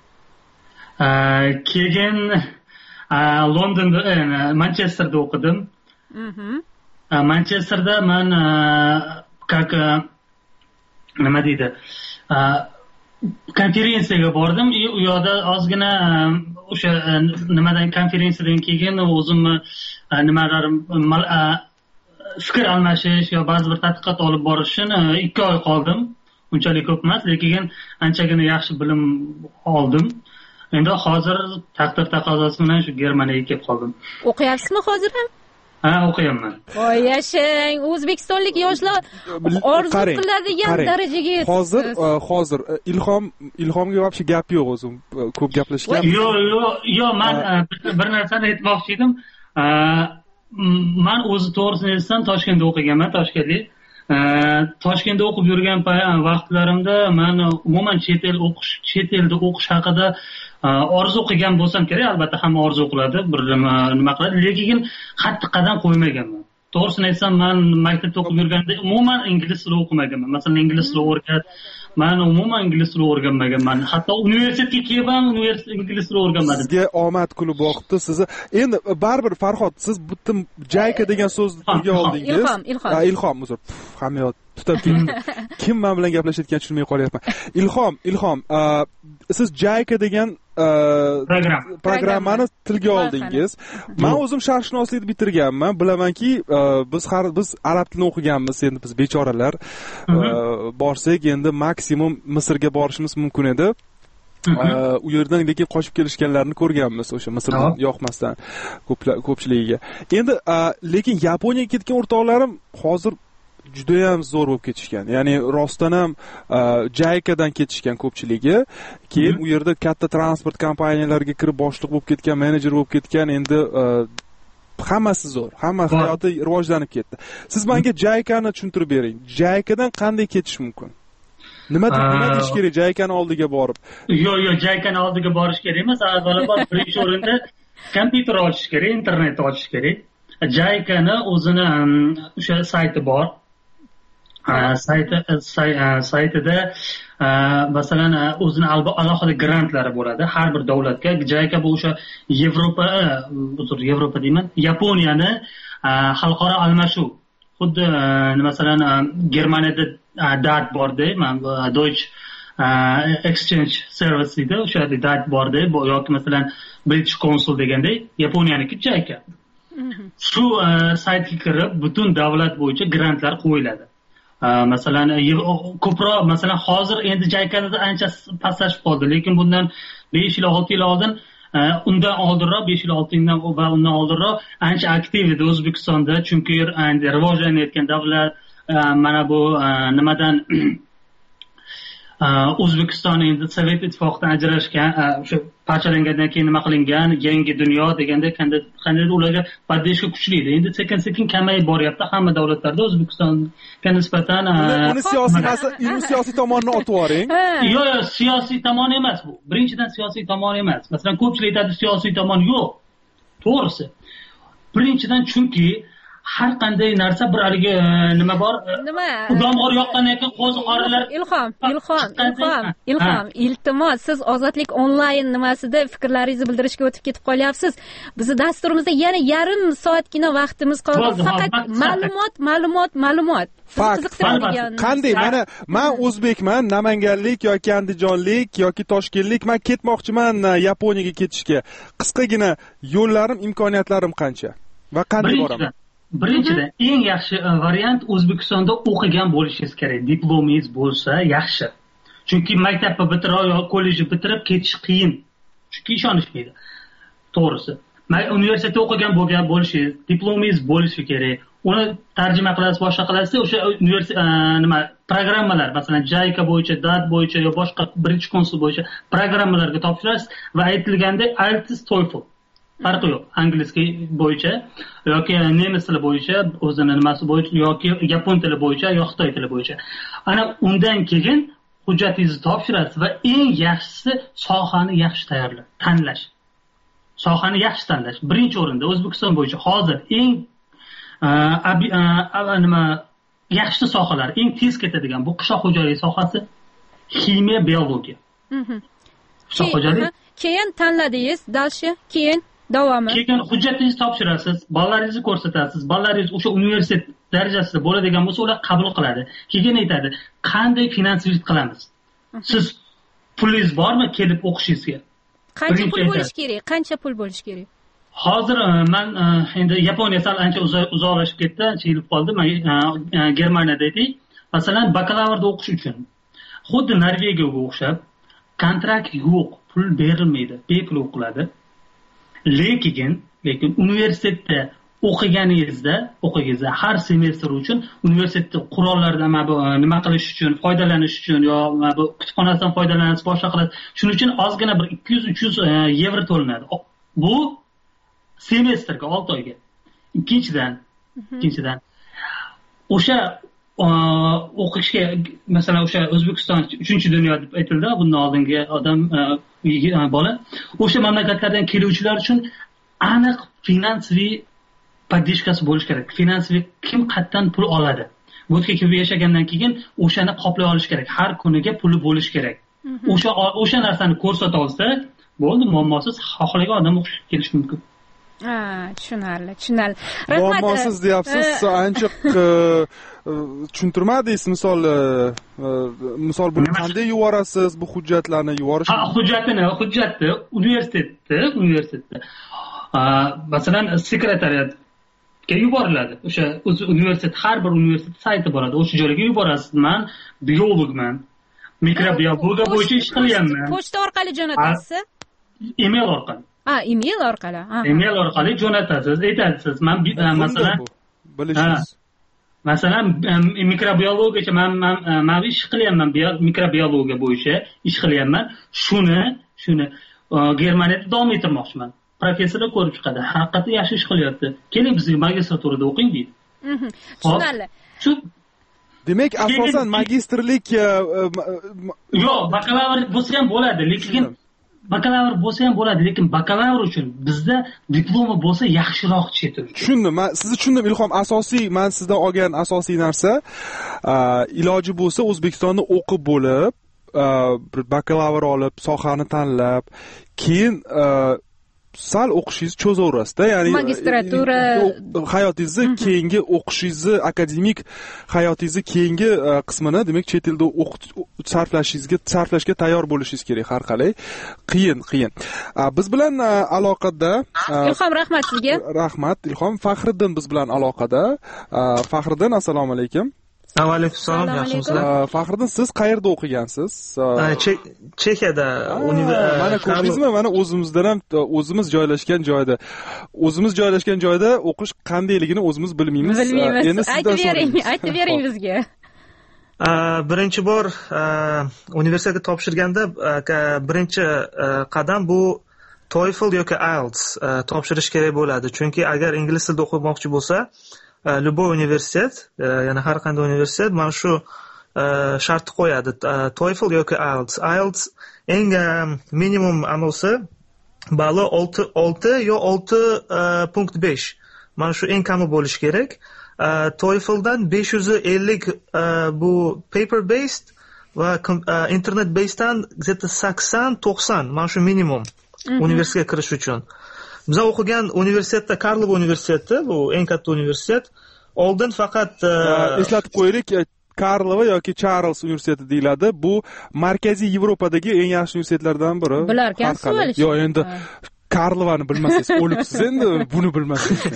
keyin Londonda, Manchesterda o'qidim. Mhm. Manchesterda men как nima deydi? Konferensiyaga bordim. U yoqda ozgina o'sha nimadan konferensiyadan keyin o'zimni nimalarim fikr almashish yo ba'zi bir tadqiqot olib borish uchun ikki oy qoldim. Unchalik ko'p emas, lekin anchagina yaxshi bilim oldim. Endi hozir taqdir taqozosi bilan shu Germaniyaga kelib qoldim. O'qiyapsizmi hozir ham? Ha, o'qiyapman. Voy yashang, o'zbekistonlik yoshlar orzu qiladigan darajaga yetdi. Hozir, hozir Ilhom, Ilhomga вообще gap yo'q o'zim. Ko'p gaplashgan. Yo'q, yo'q, yo'q, men bir narsani aytmoqchi edim. Men o'zi to'g'risini aytsam, Toshkentda o'qiganman, Toshkentlik. Toshkentda o'qib yurgan vaqtlarimda men umuman chet el o'qish, chet elda o'qish haqida orzu qilgan bo'lsam kerak, albatta hamma orzu qiladi, bir nima qiladi, lekin qattiq qadam qo'ymaganman. to'g'risini aytsam, men maktabda o'qib yurganda umuman ingliz tili o'qimaganman. Masalan, ingliz tili o'rgat, men umuman ingliz tili o'rganmaganman. Hatto universitetga kelib ham universitet ingliz tili o'rganmadim. Sizga omad kulib boqibdi sizni. Endi baribir Farhod, siz bitta Jayka degan so'zni tilga oldingiz. Ilhom, Ilhom. Ilhom, uzr. Hamma yo'q tutab ketdi. Kim men bilan gaplashayotganini tushunmay qolyapman. Ilhom, Ilhom, siz Jayka degan program programmani tilga oldingiz. Men o'zim sharqshunoslikni bitirganman. Bilamanki, biz har biz arab tilini o'qiganmiz, endi biz bechoralar borsak, endi maksimum Misrga borishimiz mumkin edi. U yerdan lekin qochib kelishganlarni ko'rganmiz o'sha Misrdan yoqmasdan ko'pchiligiga. Endi lekin Yaponiyaga ketgan o'rtoqlarim hozir juda ham zo'r bo'lib ketishgan. Ya'ni rostdan ham Jaykadan ketishgan ko'pchiligi, keyin u yerda katta transport kompaniyalariga kirib boshliq bo'lib ketgan, menejer bo'lib ketgan, endi hammasi zo'r, hamma hayoti rivojlanib ketdi. Siz menga Jaykani tushuntirib bering. Jaykadan qanday ketish mumkin? Nima nima deyish kerak Jaykani oldiga borib? Yo'q, yo'q, Jaykani oldiga borish kerak emas. Avvalambor birinchi o'rinda kompyuter ochish kerak, internet ochish kerak. Jaykani o'zini o'sha sayti bor. sayti saytida masalan o'zini alohida grantlari bo'ladi har bir davlatga. Jayka bu o'sha Yevropa, uzr, Yevropa deyman, Yaponiyani xalqaro almashuv. Xuddi masalan Germaniyada D A T borda, Deutsche Exchange Service edi, o'sha D A T borda, yoki masalan British Consul deganda Yaponiyaniki Jayka. Shu saytga kirib butun davlat bo'yicha grantlar qo'yiladi. Masalan, ko'proq, masalan, hozir endi Jaykada ancha pastlashib qoldi, lekin bundan besh yil olti yil oldin, undan oldinroq besh yil olti yildan va undan oldinroq ancha aktiv edi O'zbekistonda, chunki rivojlanayotgan davlat mana bu nimadan O'zbekiston endi Sovet ittifoqidan ajrashgan, o'sha parchalangandan keyin nima qilingan, yangi dunyo deganda qanday ularga podдержка kuchli edi. Endi sekin-sekin kamayib boryapti hamma davlatlarda O'zbekistonga nisbatan. Uni siyosiy uni siyosiy tomonini otib yuboring. Yo'q, yo'q, siyosiy tomon emas bu. Birinchidan siyosiy tomon emas. Masalan, ko'pchilik aytadi siyosiy tomon yo'q. To'g'risi. Birinchidan chunki har qanday narsa bir haligi nima bor? Nima? Yomg'ir yoqqandan keyin qo'ziqoralar. Ilhom, Ilhom, Ilhom, Ilhom, iltimos, siz ozodlik onlayn nimasida fikrlaringizni bildirishga o'tib ketib qolyapsiz. Bizning dasturimizda yana yarim soatgina vaqtimiz qoldi. Faqat ma'lumot, ma'lumot, ma'lumot. Qanday? Mana men o'zbekman, namanganlik yoki andijonlik yoki toshkentlik, men ketmoqchiman Yaponiyaga ketishga. Qisqagina yo'llarim, imkoniyatlarim qancha va qanday boraman? Birinchidan, eng yaxshi variant O'zbekistonda o'qigan bo'lishingiz kerak. Diplomingiz bo'lsa yaxshi. Chunki maktabni bitirib yoki kollejni bitirib ketish qiyin. Chunki ishonishmaydi. To'g'risi. Universitetda o'qigan bo'lgan bo'lishingiz, diplomingiz bo'lishi kerak. Uni tarjima qilasiz, boshqa qilasiz, o'sha universitet nima programmalar, masalan, Jayka bo'yicha, D A T bo'yicha yoki boshqa British Consul bo'yicha programmalarga topshirasiz va aytilganda I E L T S, TOEFL farqi yo'q. Angliski bo'yicha yoki nemis tili bo'yicha, o'zini nimasi bo'yicha yoki yapon tili bo'yicha yoki xitoy tili bo'yicha. Ana undan keyin hujjatingizni topshirasiz va eng yaxshisi sohani yaxshi tayyorlash, tanlash. Sohani yaxshi tanlash. Birinchi o'rinda O'zbekiston bo'yicha hozir eng nima yaxshi sohalar, eng tez ketadigan bu qishloq xo'jaligi sohasi, ximiya, biologiya. Qishloq xo'jaligi. Keyin tanladingiz, dalshi, keyin davomi. Keyin hujjatingizni topshirasiz, bolalaringizni ko'rsatasiz, bolalaringiz o'sha universitet darajasida bo'ladigan bo'lsa, ular qabul qiladi. Keyin aytadi, qanday finansировать qilamiz? Siz pulingiz bormi kelib o'qishingizga? Qancha pul bo'lish kerak? Qancha pul bo'lish kerak? Hozir men endi Yaponiya sal ancha uzoqlashib ketdi, ancha yilib qoldi. Men Germaniyada edik. Masalan, bakalavrda o'qish uchun xuddi Norvegiyaga o'xshab kontrakt yo'q, pul berilmaydi, bepul o'qiladi. Lekin, lekin universitetda o'qiganingizda, o'qigingizda har semestr uchun universitetda qurollardan nima qilish uchun, foydalanish uchun yo bu kutubxonasidan foydalanasiz, boshqa qilasiz. Shuning uchun ozgina bir ikki yuz uch yuz yevro to'lanadi. Bu semestrga, olti oyga. Ikkinchidan, ikkinchidan o'sha o'qishga, masalan, o'sha O'zbekiston uchinchi dunyo deb aytildi, bundan oldingi odam bola, o'sha mamlakatlardan keluvchilar uchun aniq finansiy поддержкasi bo'lishi kerak. Finansiy kim qayerdan pul oladi? Bu yerga kelib yashagandan keyin o'shani qoplay olish kerak. Har kuniga puli bo'lishi kerak. O'sha o'sha narsani ko'rsata olsa, bo'ldi, muammosiz xohlagan odam o'qishga kelishi mumkin. Ha, tushunarli, tushunarli. Rahmat. Muammosiz deyapsiz, ancha tushuntirmadingiz. Misol, misol buni qanday yuborasiz? Bu hujjatlarni yuborish? Ha, hujjatini, hujjatni universitetda, universitetda. Masalan, sekretariatga yuboriladi. O'sha universitet, har bir universitet sayti bo'ladi. O'sha joyga yuborasiz. Men biologman. Mikrobiologiya bo'yicha ish qilyapman. Pochta orqali jo'natasiz? Email orqali. Ha, email orqali. Ha. Email orqali jo'natasiz. Aytasiz, men masalan, bilishsiz. Masalan, mikrobiologiyacha men men ish qilyapman, mikrobiologiya bo'yicha ish qilyapman. Shuni, shuni Germaniyada davom ettirmoqchiman. Professorlar ko'rib chiqadi. Haqiqatda yaxshi ish qilyapti. Keling bizga magistraturada o'qing deydi. Mhm. Tushunarli. Shu demak, asosan magistrlik yo'q, bakalavr bo'lsa ham bo'ladi, lekin bakalavr bo'lsa ham bo'ladi, lekin bakalavr uchun bizda diplomi bo'lsa yaxshiroq chet el. Tushundim. Men sizni tushundim, Ilhom. Asosiy, men sizdan olgan asosiy narsa, iloji bo'lsa O'zbekistonda o'qib bo'lib, bakalavr olib, sohani tanlab, keyin sal o'qishingizni cho'zaverasiz-da, ya'ni magistratura hayotingizni keyingi o'qishingizni, akademik hayotingizni keyingi qismini, demak, chet elda o'qib sarflashingizga, sarflashga tayyor bo'lishingiz kerak har qalay. Qiyin, qiyin. Biz bilan aloqada Ilhom, rahmat sizga. Rahmat, Ilhom. Faxriddin biz bilan aloqada. Faxriddin, assalomu alaykum. Alaykum assalom, yaxshimisizlar? Faxriddin, siz qayerda o'qigansiz? Chexiyada. Mana ko'rdingizmi? Mana o'zimizdan ham o'zimiz joylashgan joyda, o'zimiz joylashgan joyda o'qish qandayligini o'zimiz bilmaymiz. Endi aytib bering, aytib bering bizga. Birinchi bor universitetga topshirganda birinchi qadam bu TOEFL yoki I E L T S topshirish kerak bo'ladi. Chunki agar ingliz tilida o'qimoqchi bo'lsa, любой universitet, ya'ni har qanday universitet mana shu shartni qo'yadi. TOEFL yoki I E L T S. I E L T S eng minimum anosi bali olti yo olti punkt besh. Mana shu eng kami bo'lishi kerak. TOEFLdan besh yuz ellik bu paper based va internet baseddan где-то sakson to'qson. Mana shu minimum universitetga kirish uchun. Biz o'qigan universitetda, Karlova universiteti, bu eng katta universitet. Oldin faqat eslatib qo'yaylik, Karlova yoki Charles universiteti deyiladi. Bu Markaziy Yevropadagi eng yaxshi universitetlardan biri. Bilarkansiz? Yo'q, endi Karlovani bilmasangiz o'libsiz, endi buni bilmasangiz.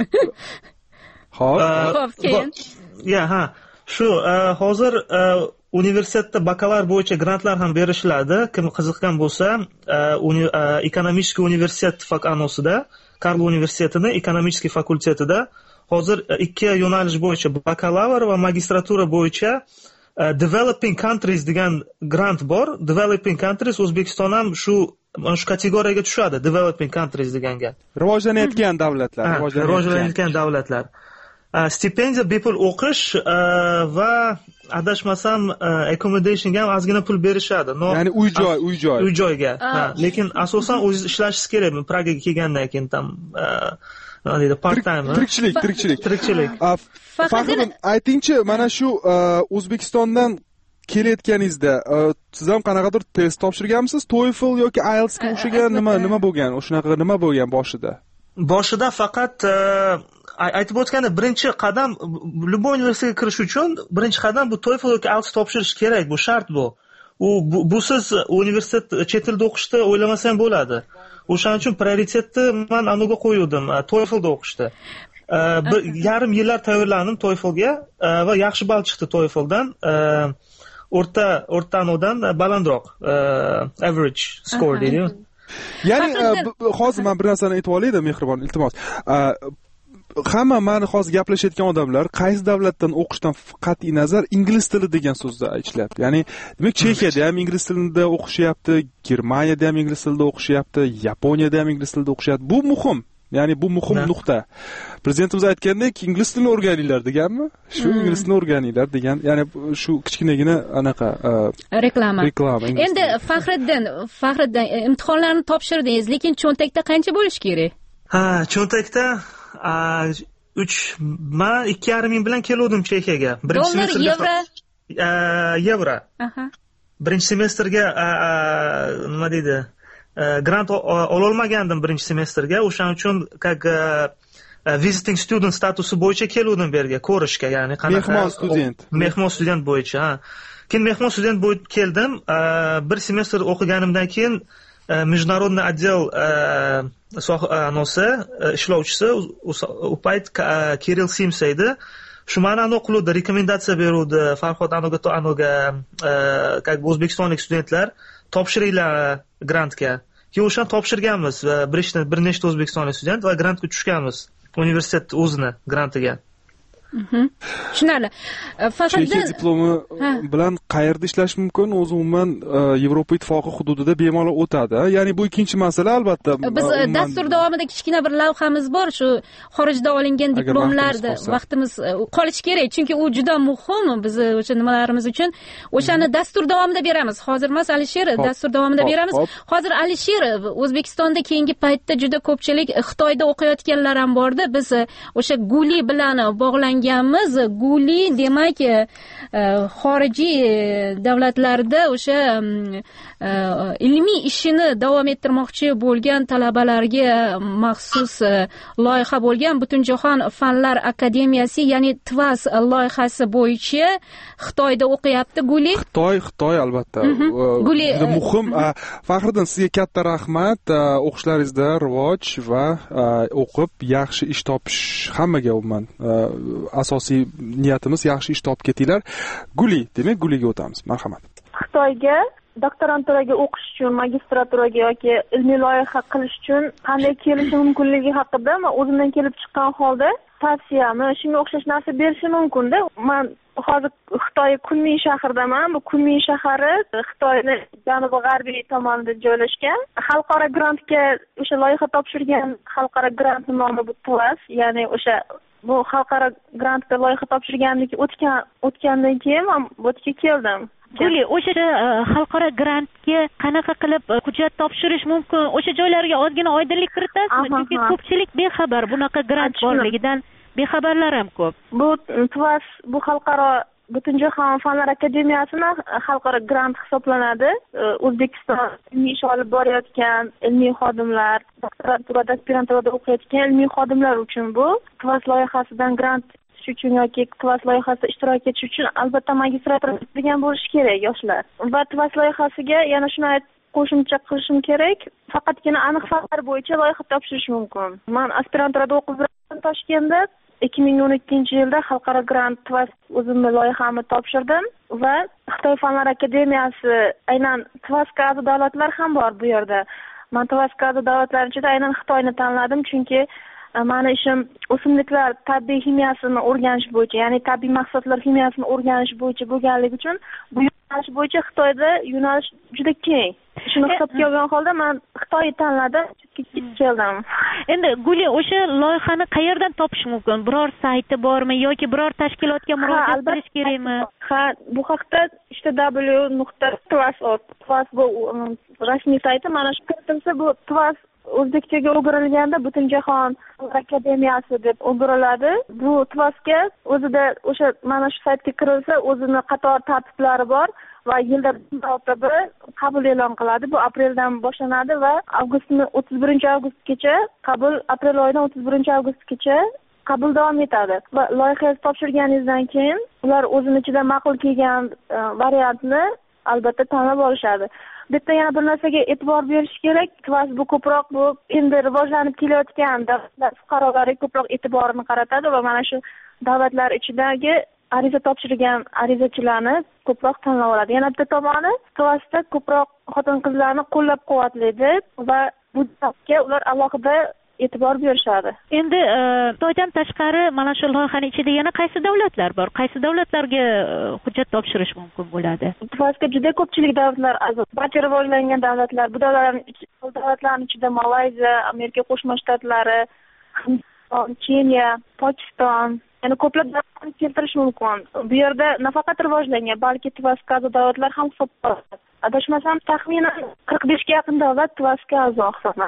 Xo'p, keyin. Ya, ha. Shu hozir universitetda bakalavr bo'yicha grantlar ham berishiladi. Kim qiziqqan bo'lsa, Ekonomический universitet anosida, Karlova universitetining Ekonomический fakultetida hozir ikki yo'nalish bo'yicha bakalavr va magistratura bo'yicha Developing Countries degan grant bor. Developing Countries O'zbekiston ham shu shu kategoriyaga tushadi, Developing Countries deganga. Rivojlanayotgan davlatlar, rivojlanayotgan davlatlar. Stipendiya bepul o'qish va adashmasam accommodationga ham ozgina pul berishadi. Ya'ni uy joy, uy joy. Uy joyga. Lekin asosan o'zingiz ishlashingiz kerak. Pragaga kelgandan keyin tam nima deydi, part time. Tirikchilik, tirikchilik. Tirikchilik. Faxriddin, aytingchi, mana shu O'zbekistondan kelayotganingizda siz ham qanaqadir test topshirganmisiz? TOEFL yoki I E L T S ga o'xshagan nima nima bo'lgan? O'shanaqa nima bo'lgan boshida? Boshida faqat aytib o'tganda birinchi qadam любой universitetga kirish uchun birinchi qadam bu TOEFL yoki I E L T S topshirish kerak, bu shart bu. U bu siz universitet chet elda o'qishda o'ylamasa ham bo'ladi. O'shaning uchun prioritetni men anaga qo'yuvdim, TOEFLda o'qishda. Bir yarim yillar tayyorlandim TOEFLga va yaxshi ball chiqdi TOEFLdan. O'rta o'rta anodan balandroq, average score deydi. Ya'ni hozir men bir narsani aytib olay-da, mehribon, iltimos. Hamma meni hozir gaplashayotgan odamlar qaysi davlatdan o'qishdan qat'iy nazar ingliz tili degan so'zni aytishyapti. Ya'ni demak Chexiyada ham ingliz tilida o'qishyapti, Germaniyada ham ingliz tilida o'qishyapti, Yaponiyada ham ingliz tilida o'qishyapti. Bu muhim. Ya'ni bu muhim nuqta. Prezidentimiz aytgandek, ingliz tilini o'rganinglar deganmi? Shu ingliz tilini o'rganinglar degan, ya'ni shu kichkinagina anaqa reklama. Reklama. Endi Faxriddin, Faxriddin imtihonlarni topshirdingiz, lekin cho'ntakda qancha bo'lish kerak? Ha, cho'ntakda uch man ikki yarim ming bilan keluvdim Chexiyaga. Birinchi semestrga yevro. Yevro. Aha. Birinchi semestrga nima deydi? Grant ololmagandim birinchi semestrga. O'shaning uchun как visiting student statusi bo'yicha keluvdim bu yerga ko'rishga, ya'ni qanaqa mehmon student. Mehmon student bo'yicha. Keyin mehmon student bo'lib keldim. Bir semestr o'qiganimdan keyin международный отдел anosi ishlovchisi u payt Kirill Sims edi. Shu mani anaqa qiluvdi, rekomendatsiya beruvdi. Farhod anoga anoga как бы o'zbekistonlik studentlar topshiringlar grantga. Keyin o'shan topshirganmiz. Bir nechta o'zbekistonlik student va grantga tushganmiz. Universitet o'zini grantiga. Tushunarli. Faqat Chexiya diplomi bilan qayerda ishlash mumkin? O'zi umuman Yevropa ittifoqi hududida bemalol o'tadi. Ya'ni bu ikkinchi masala albatta. Biz dastur davomida kichkina bir lavhamiz bor, shu xorijda olingan diplomlarni vaqtimiz qolishi kerak, chunki u juda muhim biz o'sha nimalarimiz uchun. O'shani dastur davomida beramiz. Hozir emas, Alisher, dastur davomida beramiz. Hozir Alisher, O'zbekistonda keyingi paytda juda ko'pchilik Xitoyda o'qiyotganlar ham bordi. Biz o'sha Guli bilan bog'langan Guli demak xorijiy davlatlarda o'sha ilmiy ishini davom ettirmoqchi bo'lgan talabalarga maxsus loyiha bo'lgan Butunjahon fanlar akademiyasi, ya'ni T V A S loyihasi bo'yicha Xitoyda o'qiyapti Guli. Xitoy, Xitoy albatta. Guli juda muhim. Faxriddin, sizga katta rahmat. O'qishlaringizda rivoj va o'qib yaxshi ish topish hammaga umuman asosiy niyatimiz yaxshi ish topib ketinglar. Guli, demak Guliga o'tamiz. Marhamat. Xitoyga doktoranturaga o'qish uchun, magistraturaga yoki ilmiy loyiha qilish uchun qanday kelishi mumkinligi haqida men o'zimdan kelib chiqqan holda tavsiyamni shunga o'xshash narsa berishi mumkin-da. Men hozir Xitoy Kunming shahridaman. Bu Kunming shahri Xitoyning janubi-g'arbiy tomonida joylashgan. Xalqaro grantga o'sha loyiha topshirgan xalqaro grant nomi bu T V A S, ya'ni o'sha bu xalqaro grantga loyiha topshirganlik o'tgan o'tgandan keyin men bu yerga keldim. Guli, o'sha xalqaro grantga qanaqa qilib hujjat topshirish mumkin? O'sha joylarga ozgina oydinlik kiritasizmi? Chunki ko'pchilik bexabar, bunaqa grant borligidan bexabarlar ham ko'p. Bu T V A S bu xalqaro Butunjahon fanlar akademiyasini xalqaro grant hisoblanadi. O'zbekiston ilmiy ish olib borayotgan ilmiy xodimlar, doktoranturada, aspiranturada o'qiyotgan ilmiy xodimlar uchun bu T V A S loyihasidan grant uchun yoki T V A S loyihasida ishtirok etish uchun albatta magistratura bitirgan bo'lishi kerak yoshlar. Va T V A S loyihasiga yana shuni qo'shimcha qilishim kerak. Faqatgina aniq fanlar bo'yicha loyiha topshirish mumkin. Men aspiranturada o'qib yurgan Toshkentda ikki ming o'n ikkinchi yilda xalqaro grant T V A S o'zimni loyihamni topshirdim va Xitoy fanlar akademiyasi aynan T V A S ga a'zo davlatlar ham bor bu yerda. Men T V A S ga a'zo davlatlar ichida aynan Xitoyni tanladim, chunki mani ishim o'simliklar tabiiy kimyosini o'rganish bo'yicha, ya'ni tabiiy mahsulotlar kimyosini o'rganish bo'yicha bo'lganligi uchun bu yo'nalish bo'yicha Xitoyda yo'nalish juda keng. Shuni hisobga olgan holda men Xitoyni tanladim, keldim. Endi Guli, o'sha loyihani qayerdan topish mumkin? Biror sayti bormi yoki biror tashkilotga murojaat qilish kerakmi? Ha, bu haqda işte w nuqta t v a s dot org T V A S bu rasmiy sayti. Mana shu kirtilsa bu T V A S o'zbekchaga o'girilganda Butunjahon akademiyasi deb o'giriladi. Bu T V A S ga o'zida o'sha mana shu saytga kirilsa o'zini qator tartiblari bor va yilda bir qabul e'lon qiladi. Bu apreldan boshlanadi va avgustning o'ttiz birinchi avgustgacha qabul, aprel oyining o'ttiz birinchi avgustgacha qabul davom etadi. Va loyihangizni topshirganingizdan keyin ular o'zini ichida ma'qul kelgan variantni albatta tanlab olishadi. Bitta yana bir narsaga e'tibor berish kerak. T V A S bu ko'proq bu endi rivojlanib kelayotgan davlatlar fuqarolariga ko'proq e'tiborini qaratadi va mana shu davlatlar ichidagi ariza topshirgan arizachilarni ko'proq tanlab oladi. Yana bitta tomoni T V A Sda ko'proq xotin-qizlarni qo'llab-quvvatlaydi va bu tarafga ular alohida e'tibor berishadi. Endi Xitoydan tashqari mana shu loyihaning ichida yana qaysi davlatlar bor? Qaysi davlatlarga hujjat topshirish mumkin bo'ladi? T V A Sga juda ko'pchilik davlatlar a'zo. Barcha rivojlangan davlatlar, bu davlatlarning ichida Malayziya, Amerika Qo'shma Shtatlari, Hindiston, Keniya, Pokiston, yana ko'plab davlatlarni keltirish mumkin. Bu yerda nafaqat rivojlangan, balki T V A Sga a'zo davlatlar ham hisoblanadi. Adashmasam, taxminan qirq beshga yaqin davlat T V A Sga a'zo hisoblanadi.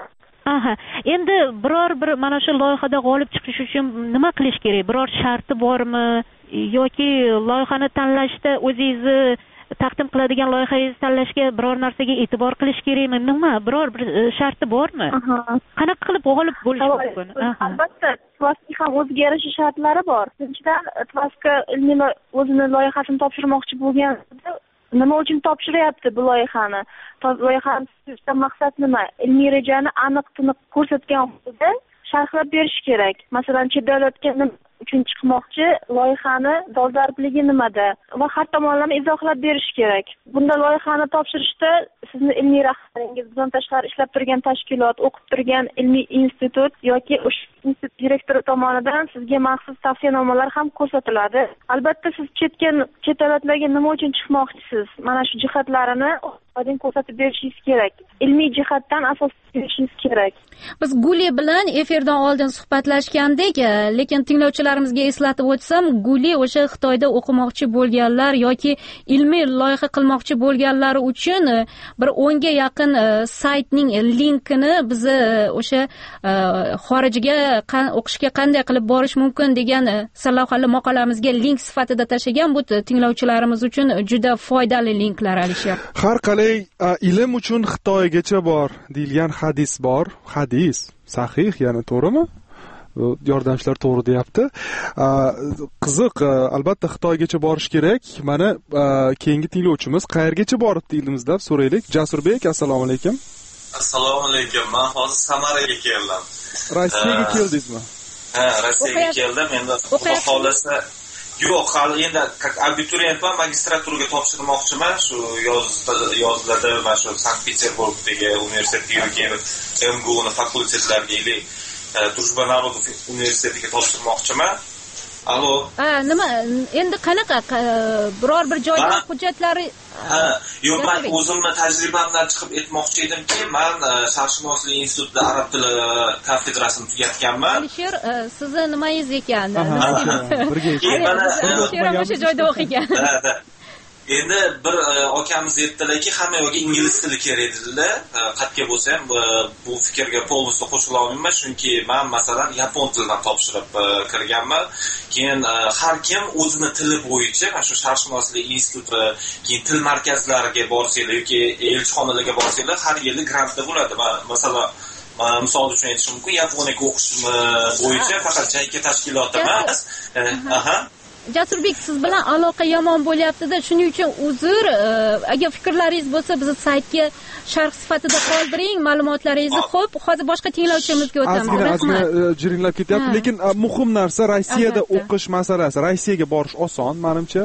aha endi biror bir mana shu loyihada g'olib chiqish uchun nima qilish kerak, biror sharti bormi yoki loyihani tanlashda o'zingizni taqdim qiladigan loyihangizni tanlashga biror narsaga e'tibor qilish kerakmi, nima biror bir sharti bormi, qanaqa qilib g'olib bo'lish mumkin? Albatta TVAS'ning ham o'ziga yarasha shartlari bor. Birinchidan TVAS'ga ilmiy o'zini loyihasini topshirmoqchi bo'lganda nima uchun topshiryapti bu loyihani, loyihani maqsad nima, ilmiy rejani aniq tiniq ko'rsatgan holda sharhlab berish kerak. Masalan, chet davlatga nima uchun chiqmoqchi, loyihani dolzarbligi nimada va har tomonlama izohlab berish kerak. Bunda loyihani topshirishda sizni ilmiy rahbaringiz, bundan tashqari ishlab turgan tashkilot, o'qib turgan ilmiy institut yoki o'sha institut direktori tomonidan sizga maxsus tavsiyanomalar ham ko'rsatiladi. Albatta siz chetga, chet davlatlarga nima uchun chiqmoqchisiz, mana shu jihatlarini oydin ko'rsatib berishingiz kerak. Ilmiy jihatdan asos berishingiz kerak. Biz Guli bilan efirdan oldin suhbatlashgandik, lekin tinglovchilarimizga eslatib o'tsam, Guli o'sha Xitoyda o'qimoqchi bo'lganlar yoki ilmiy loyiha qilmoqchi bo'lganlar uchun bir o'nga yaqin saytning linkini bizni o'sha xorijga o'qishga qanday qilib borish mumkin degan sarlavhali maqolamizga link sifatida tashlagan. Bu tinglovchilarimiz uchun juda foydali linklar, Alisher. Har qalay ilm uchun Xitoygacha bor deyilgan hadis bor. Hadis sahih, ya'ni to'g'rimi? Yordamchilar to'g'ri deyapti. Qiziq, albatta Xitoygacha borish kerak. Mana keyingi tinglovchimiz qayergacha boribdi ilimiz deb so'raylik. Jasurbek, assalomu alaykum. Assalomu alaykum. Men hozir Samaraga keldim. Rossiyaga keldingizmi? Ha, Rossiyaga keldim. Endi Xudo xolasa yo'q, hali endi abituriyentman, magistraturaga topshirmoqchiman. Shu yozlarda mana shu Sankt-Peterburgdagi universitetga yoki M G U ni fakultetlariga, Дружба народов universitetiga topshirmoqchiman. Allo. Ha, nima? Endi qanaqa biror bir joyda hujjatlari? Ha, yo'q, men o'zimni tajribamdan chiqib aytmoqchi edimki, men Sharqshunoslik institutida arab tili kafedrasini tugatganman. Alisher, sizni nimangiz ekan? Birga Alisher o'sha joyda o'qigan. Ha, endi bir akamiz aytdilarki, hamma yo'ga ingliz tili kerak dedilar. Qatga bo'lsa ham bu fikrga polностью qo'shila olmayman, chunki men masalan yapon tilidan topshirib kirganman. Keyin har kim o'zini tili bo'yicha mana shu Sharqshunoslik instituti, keyin til markazlariga borsanglar yoki elchixonalarga borsanglar har yili grantda bo'ladi. Masalan, misol uchun aytishim mumkin, Yaponiyaga o'qish bo'yicha faqat jayka tashkiloti emas. Aha. Jasurbek, siz bilan aloqa yomon bo'lyapti-da, shuning uchun uzr. Agar fikrlaringiz bo'lsa, bizni saytga sharh sifatida qoldiring ma'lumotlaringizni. Xo'p, hozir boshqa tinglovchimizga o'tamiz. Ozgina ozgina jiringlab ketyapti, lekin muhim narsa Rossiyada o'qish masalasi. Rossiyaga borish oson, menimcha.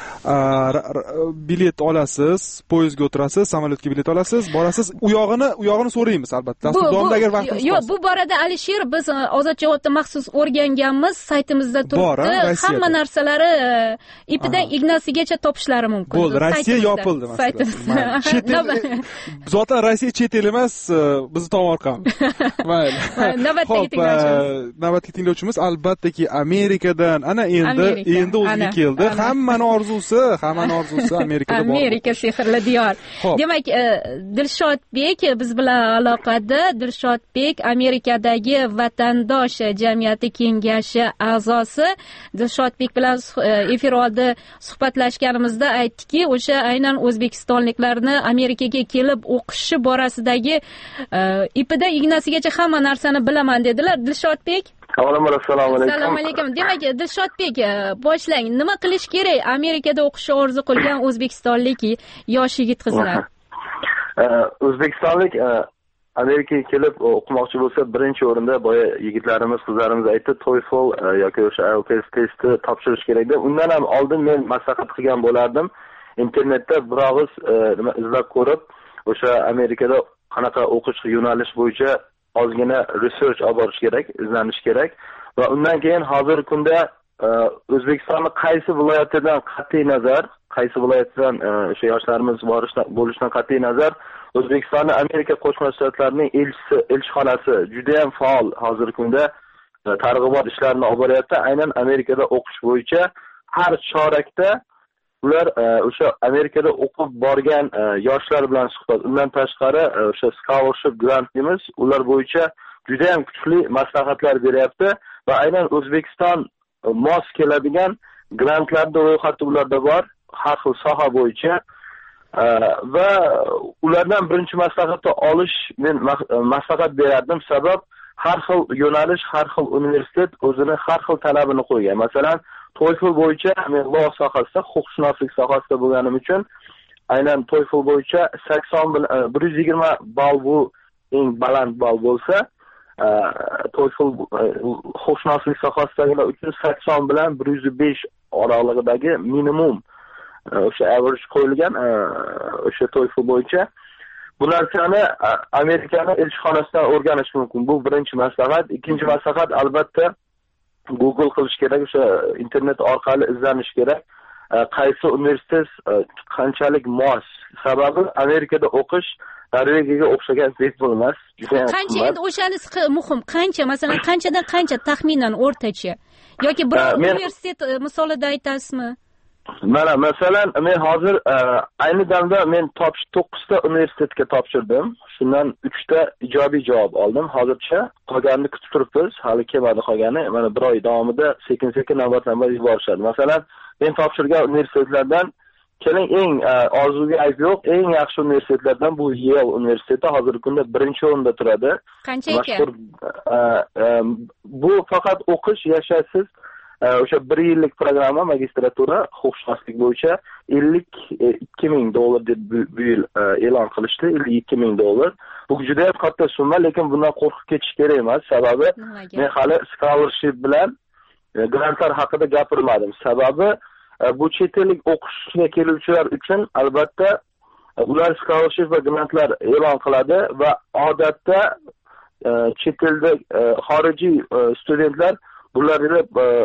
Bilet olasiz, poyezdga o'tirasiz, samolyotga bilet olasiz, borasiz. U yog'ini, u yog'ini so'raymiz albatta. Dasturda agar vaqtimiz yo'q, bu borada Alisher biz ozod javobda maxsus o'rganganmiz, saytimizda turibdi. Hamma narsalari ipidan ignasigacha topishlari mumkin. Bo'ldi, Rossiya yopildi masalan. Chet el, zotan Rossiya chet el emas, bizni tomorqamiz. Mayli. Navbatdagi tinglovchimiz. Navbatdagi tinglovchimiz albattaki Amerikadan. Ana endi endi o'ziga keldi. Hammani orzusi Hamon orzusi Amerikada bor. Amerika sehrli diyor. Demak, Dilshodbek biz bilan aloqada. Dilshodbek Amerikadagi vatandosh jamiyati kengashi a'zosi. Dilshodbek bilan efir oldi suhbatlashganimizda aytdiki, o'sha aynan o'zbekistonliklarni Amerikaga kelib o'qishi borasidagi ipida ignasigacha hamma narsani bilaman dedilar. Dilshodbek, assalomu alaykum. Assalomu alaykum. Demak, Dilshodbek, boshlang. Nima qilish kerak Amerikada o'qishni orzu qilgan o'zbekistonlik yosh yigit-qizlar? O'zbekistonlik Amerikaga kelib o'qimoqchi bo'lsa, birinchi o'rinda boya yigitlarimiz, qizlarimiz aytdi, TOEFL yoki o'sha I E L T S testi topshirish kerak deb. Undan ham oldin men maslahat qilgan bo'lardim. Internetda bir og'iz nima izlab ko'rib, o'sha Amerikada qanaqa o'qish yo'nalish bo'yicha ozgina research olib borish kerak, izlanish kerak va undan keyin hozirgi kunda O'zbekistonning qaysi viloyatidan qat'iy nazar, qaysi viloyatdan o'sha yoshlarimiz borishdan bo'lishdan qat'iy nazar O'zbekistonning Amerika Qo'shma Shtatlarining elchisi, elchixonasi juda ham faol hozirgi kunda targ'ibot ishlarini olib boryapti. Aynan Amerikada o'qish bo'yicha har chorakda ular o'sha Amerikada o'qib borgan yoshlar bilan suhbat. Undan tashqari o'sha scholarship grant deymiz, ular bo'yicha juda ham kuchli maslahatlar beryapti va aynan O'zbekiston mos keladigan grantlarning ro'yxati ularda bor, har xil soha bo'yicha. Va ulardan birinchi maslahatni olish men maslahat berardim, sabab har xil yo'nalish, har xil universitet o'zini har xil talabini qo'ygan. Masalan, TOEFL bo'yicha men law sohasida, huquqshunoslik sohasida bo'lganim uchun aynan TOEFL bo'yicha sakson bir yuz yigirma ball bu eng baland ball bo'lsa, TOEFL huquqshunoslik sohasidagi uch yuz sakson bilan bir yuz besh oralig'idagi minimum o'sha average qo'yilgan o'sha TOEFL bo'yicha. Bu narsani Amerikani elchixonasidan o'rganish mumkin. Bu birinchi maslahat. Ikkinchi maslahat albatta Google qilish kerak, o'sha internet orqali izlanish kerak. Qaysi universitet qanchalik mos? Sababi Amerikada o'qish Norvegiyaga o'xshagan bepul emas. Qancha endi o'shanisi muhim. Qancha, masalan, qanchadan qancha taxminan o'rtacha yoki biror universitet misolida aytasizmi? Mana masalan men hozir ayni damda men to'qqiz ta universitetga topshirdim. Shundan uch ta ijobiy javob oldim. Hozircha qolganini kutib turibmiz. Hali kelmadi qolgani. Mana bir oy davomida sekin-sekin navbatdan yuborishadi. Masalan, men topshirgan universitetlardan keling eng orzuga ayb yo'q, eng yaxshi universitetlardan bu Yale universiteti hozirgi kunda birinchi o'rinda turadi. Qancha ekan? Bu faqat o'qish, yashashsiz o'sha bir yillik programma magistratura huquqshunoslik bo'yicha ellik ikki ming dollar deb bu yil e'lon qilishdi. ellik ikki ming dollar. Bu juda ham katta summa, lekin bundan qo'rqib ketish kerak emas. Sababi men hali scholarship bilan grantlar haqida gapirmadim. Sababi bu chet ellik o'qishga keluvchilar uchun albatta ular scholarship va grantlar e'lon qiladi va odatda chet elda xorijiy studentlar bularni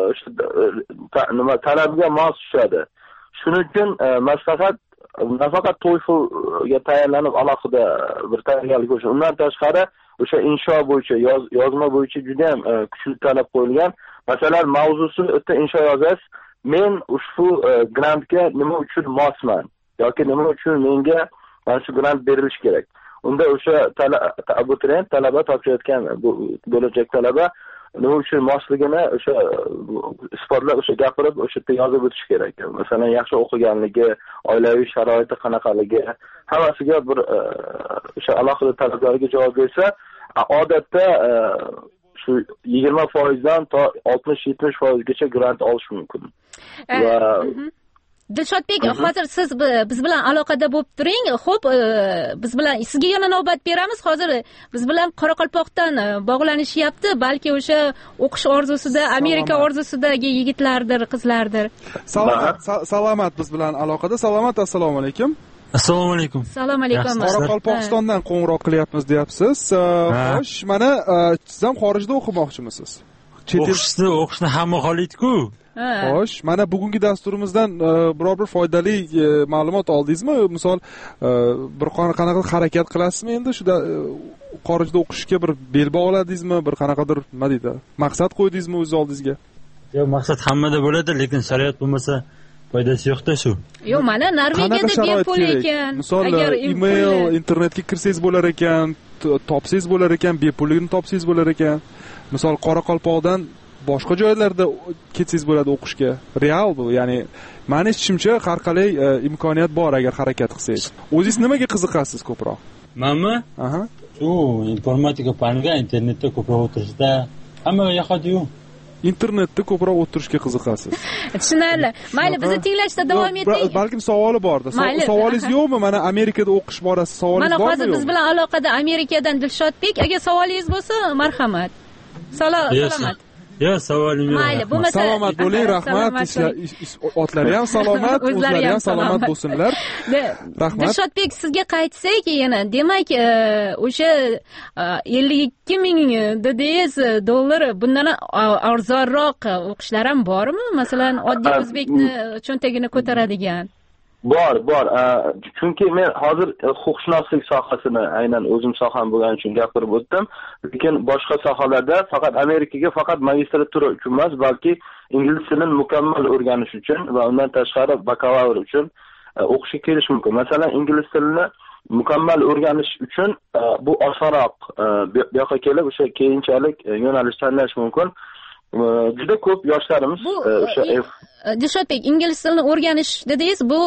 nima talabiga mos tushadi. Shuning uchun maslahat nafaqat TOEFLga tayyorlanib alohida bir tayyorgarlik ko'rish, undan tashqari o'sha insho bo'yicha, yozma bo'yicha juda ham kuchli talab qo'yilgan. Masalan, mavzusi o'ta insho yozasiz, men ushbu grantga nima uchun mosman yoki nima uchun menga mana shu grant berilishi kerak. Unda o'sha abituriyent talaba topshirayotgan bo'lajak talaba nima uchun mosligini o'sha isbotlab o'sha gapirib o'sha yerda yozib o'tish kerak. Masalan, yaxshi o'qiganligi, oilaviy sharoiti qanaqaligi, hammasiga bir o'sha alohida talablarga javob bersa, odatda shu yigirma foiz dan to oltmish yetmish foiz gacha grant olish mumkin. Va Dilshodbek, hozir siz biz bilan aloqada bo'lib turing. Xo'p, biz bilan sizga yana navbat beramiz. Hozir biz bilan Qoraqalpoqdan bog'lanishyapti. Balki o'sha o'qish orzusida, Amerika orzusidagi yigitlardir, qizlardir. Salomat, salomat biz bilan aloqada. Salomat, assalomu alaykum. Assalomu alaykum. Assalomu alaykum. Qoraqalpog'istondan qo'ng'iroq qilyapmiz, deyapsiz. Xo'sh, mana siz ham xorijda o'qimoqchimisiz? O'qishni, o'qishni hamma xohlaydi-ku. Xo'sh, mana bugungi dasturimizdan biror bir foydali ma'lumot oldingizmi? Misol, bir qanaqa harakat qilasizmi endi shu xorijda o'qishga bir bel bog'ladingizmi? Bir qanaqadir, nima deydi, maqsad qo'ydingizmi o'z oldingizga? Yo'q, maqsad hammada bo'ladi, lekin sharoit bo'lmasa foydasi yo'q-da shu. Yo'q, mana Norvegiyada bepul ekan. Misol, email, internetga kirsangiz bo'lar ekan, topsangiz bo'lar ekan, bepulligini topsangiz bo'lar ekan. Misol, Qoraqalpoqdan boshqa joylarda ketsangiz bo'ladi o'qishga. Real bu, ya'ni meni eshitishimcha har qalay imkoniyat bor agar harakat qilsangiz. O'zingiz nimaga qiziqasiz ko'proq? Menmi? Aha. Shu informatika faniga internetda ko'proq o'tirishda hammaga yoqadi-yu. Internetda ko'proq o'tirishga qiziqasiz. Tushunarli. Mayli, bizni tinglashda davom eting. Balkim savoli bordi. Savolingiz yo'qmi? Mana Amerikada o'qish borasida savolingiz bormi? Mana hozir biz bilan aloqada Amerikadan Dilshodbek. Agar savolingiz bo'lsa, marhamat. Salomat. Yo'q, savolim yo'q. Mayli, bo'lmasa salomat bo'ling, rahmat. Otlari ham salomat, o'zlari ham salomat bo'lsinlar. Rahmat. Dilshodbek, sizga qaytsak yana, demak, o'sha ellik ikki ming dedingiz dollar bundan arzonroq o'qishlar ham bormi? Masalan, oddiy o'zbekni cho'ntagini ko'taradigan. Bor, bor. Chunki men hozir huquqshunoslik sohasini aynan o'zim soham bo'lgani uchun gapirib o'tdim. Lekin boshqa sohalarda faqat Amerikaga faqat magistratura uchun emas, balki ingliz tilini mukammal o'rganish uchun va undan tashqari bakalavr uchun o'qishga kelish mumkin. Masalan, ingliz tilini mukammal o'rganish uchun bu osonroq. Bu yoqqa kelib o'sha keyinchalik yo'nalish tanlash mumkin. Juda ko'p yoshlarimiz o'sha Dilshodbek, ingliz tilini o'rganish dedingiz, bu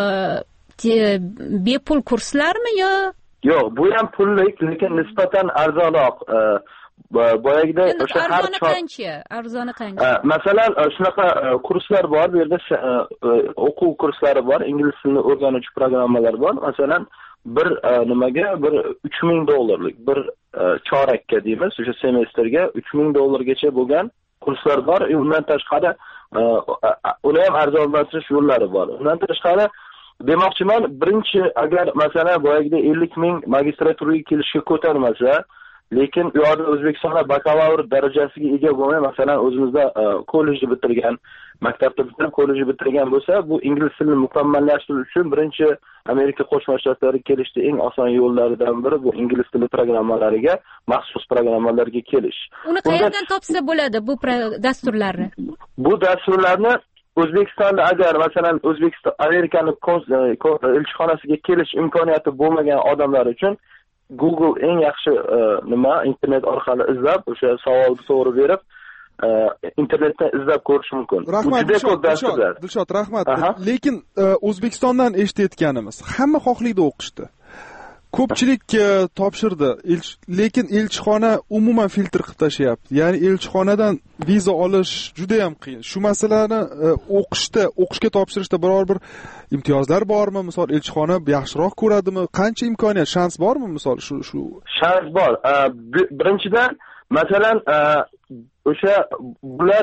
bepul kurslarmi yo? Yo'q, bu ham pullik, lekin nisbatan arzonroq. Boyagida o'sha har qancha? Arzoni qancha? Masalan, shunaqa kurslar bor, bu yerda o'quv kurslari bor, ingliz tilini o'rganuvchi programmalar bor. Masalan, bir nimaga bir uch ming dollarlik, bir chorakka deymiz, o'sha semestrga uch ming dollargacha bo'lgan kurslar bor. Undan tashqari uni ham arzonlashtirish yo'llari bor. Undan tashqari demoqchiman, birinchi agar masalan boyagida ellik ming magistraturaga kelishga ko'tarmasa, lekin u yerda O'zbekistonda bakalavr darajasiga ega bo'lmay, masalan o'zimizda kollejni bitirgan, maktabni bitirib kollejni bitirgan bo'lsa, bu ingliz tilini mukammallashtirish uchun birinchi Amerika Qo'shma Shtatlariga kelishda eng oson yo'llaridan biri bu ingliz tili programmalariga, maxsus programmalarga kelish. Uni qayerdan topsa bo'ladi bu dasturlarni? Bu dasturlarni O'zbekistonda agar masalan O'zbekiston Amerikaning elchixonasiga kelish imkoniyati bo'lmagan odamlar uchun Google eng yaxshi nima internet orqali izlab, o'sha savolni to'g'ri berib, internetdan izlab ko'rish mumkin. Rahmat, Dilshod, rahmat. Lekin O'zbekistondan eshitayotganimiz, hamma xohlaydi o'qishni. Ko'pchilik topshirdi, lekin elchixona umuman filtr qilib tashyapti. Ya'ni elchixonadan viza olish juda ham qiyin. Shu masalani o'qishda, o'qishga topshirishda biror bir imtiyozlar bormi? Misol elchixona yaxshiroq ko'radimi? Qancha imkoniyat, shans bormi? Misol shu shu shans bor. Birinchidan, masalan, o'sha bular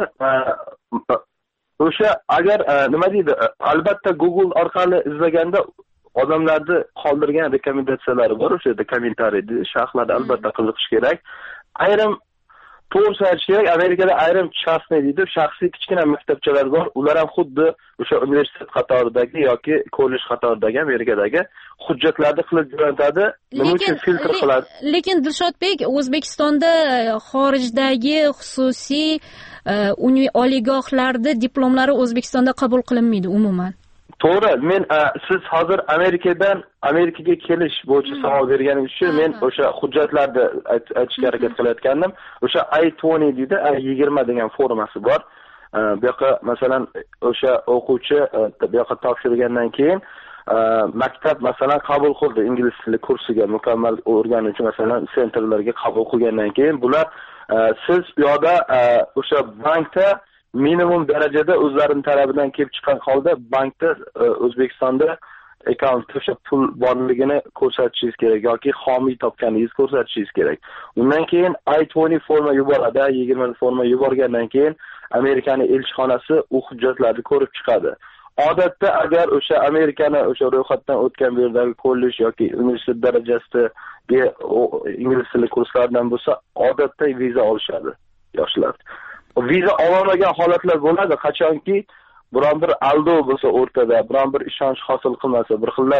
o'sha agar nima deydi, albatta Google orqali izlaganda odamlarni qoldirgan rekomendatsiyalari bor, o'sha yerda kommentariyda, sharhlarda albatta qiziqish kerak. Ayrim to'g'ri aytish kerak, Amerikada ayrim shaxsiy deydi, shaxsiy kichkina maktabchalar bor. Ular ham xuddi o'sha universitet qatoridagi yoki kollej qatoridagi Amerikadagi hujjatlarni qilib jo'natadi. Nima uchun filtr qiladi? Lekin Dilshodbek, O'zbekistonda xorijdagi xususiy oliygohlarda diplomlari O'zbekistonda qabul qilinmaydi umuman. To'g'ri, men siz hozir Amerikadan Amerikaga kelish bo'yicha savol berganingiz uchun men o'sha hujjatlarni aytishga harakat qilayotgandim. O'sha I yigirma deydi, I yigirma degan formasi bor. Bu yoqqa masalan o'sha o'quvchi bu yoqqa topshirgandan keyin maktab masalan qabul qildi ingliz tili kursiga mukammal o'rganuvchi masalan sentrlarga qabul qilgandan keyin bular siz u yoqda o'sha bankda minimum darajada o'zlarining talabidan kelib chiqqan holda bankda O'zbekistonda akkaunt o'sha pul borligini ko'rsatishingiz kerak yoki homiy topganingizni ko'rsatishingiz kerak. Undan keyin I yigirma forma yuboradi, I yigirma forma yuborgandan keyin Amerikaning elchixonasi u hujjatlarni ko'rib chiqadi. Odatda agar o'sha Amerikani o'sha ro'yxatdan o'tgan bu yerdagi kollej yoki universitet darajasidagi ingliz tili kurslaridan bo'lsa, odatda viza olishadi yoshlar. Viza ololmagan holatlar bo'ladi, qachonki biron bir aldov bo'lsa o'rtada, biron bir ishonch hosil qilmasa, bir xillar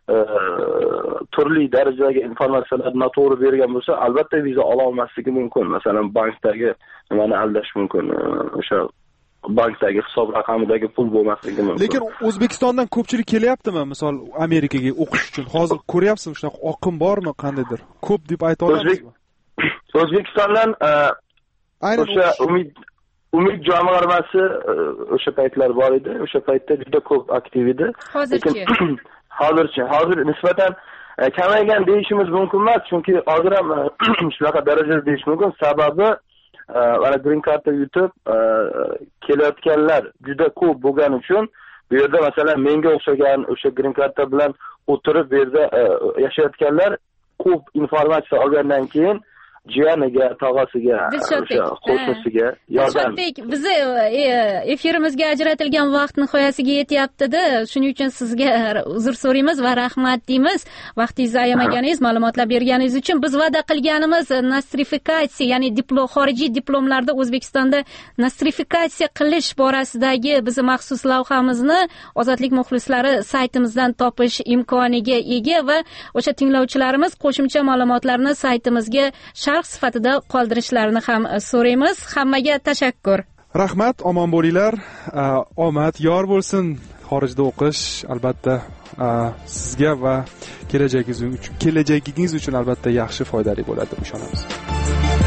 turli darajadagi informatsiyalarni noto'g'ri bergan bo'lsa, albatta viza ola olmasligi mumkin. Masalan, bankdagi nimani aldash mumkin, o'sha bankdagi hisob raqamidagi pul bo'lmasligi mumkin. Lekin O'zbekistondan ko'pchilik kelyaptimi, misol Amerikaga o'qish uchun? Hozir ko'ryapsizmi, shunaqa oqim bormi, qandaydir? Ko'p deb ayta olamizmi? O'zbekistondan o'sha umid umid jamg'armasi o'sha paytlar bor edi. O'sha paytda juda ko'p aktiv edi. Hozirchi hozirchi hozir nisbatan kamaygan deyishimiz mumkin emas, chunki hozir ham shunaqa darajada deyish mumkin. Sababi mana green cardni yutib kelayotganlar juda ko'p bo'lgani uchun bu yerda masalan menga o'xshagan o'sha green card bilan o'tirib bu yerda yashayotganlar ko'p informatsiya olgandan keyin jiyaniga, tog'asiga, Dilshodbek, o'sha qo'shnisiga yordam. Dilshodbek, bizni efirimizga ajratilgan vaqt nihoyasiga yetyapti-da. Shuning uchun sizga uzr so'raymiz va rahmat deymiz. Vaqtingizni ayamaganingiz, ma'lumotlar berganingiz uchun. Biz va'da qilganimiz nostrifikatsiya, ya'ni diplom, xorijiy diplomlarda O'zbekistonda nostrifikatsiya qilish borasidagi bizning maxsus lavhamizni Ozodlik muxlislari saytimizdan topish imkoniga ega va o'sha tinglovchilarimiz qo'shimcha ma'lumotlarni saytimizga sharh sifatida qoldirishlarini ham so'raymiz. Hammaga tashakkur. Rahmat, omon bo'linglar. Omad yor bo'lsin. Xorijda o'qish albatta sizga va kelajagingiz uchun, kelajagingiz uchun albatta yaxshi, foydali bo'ladi deb ishonamiz.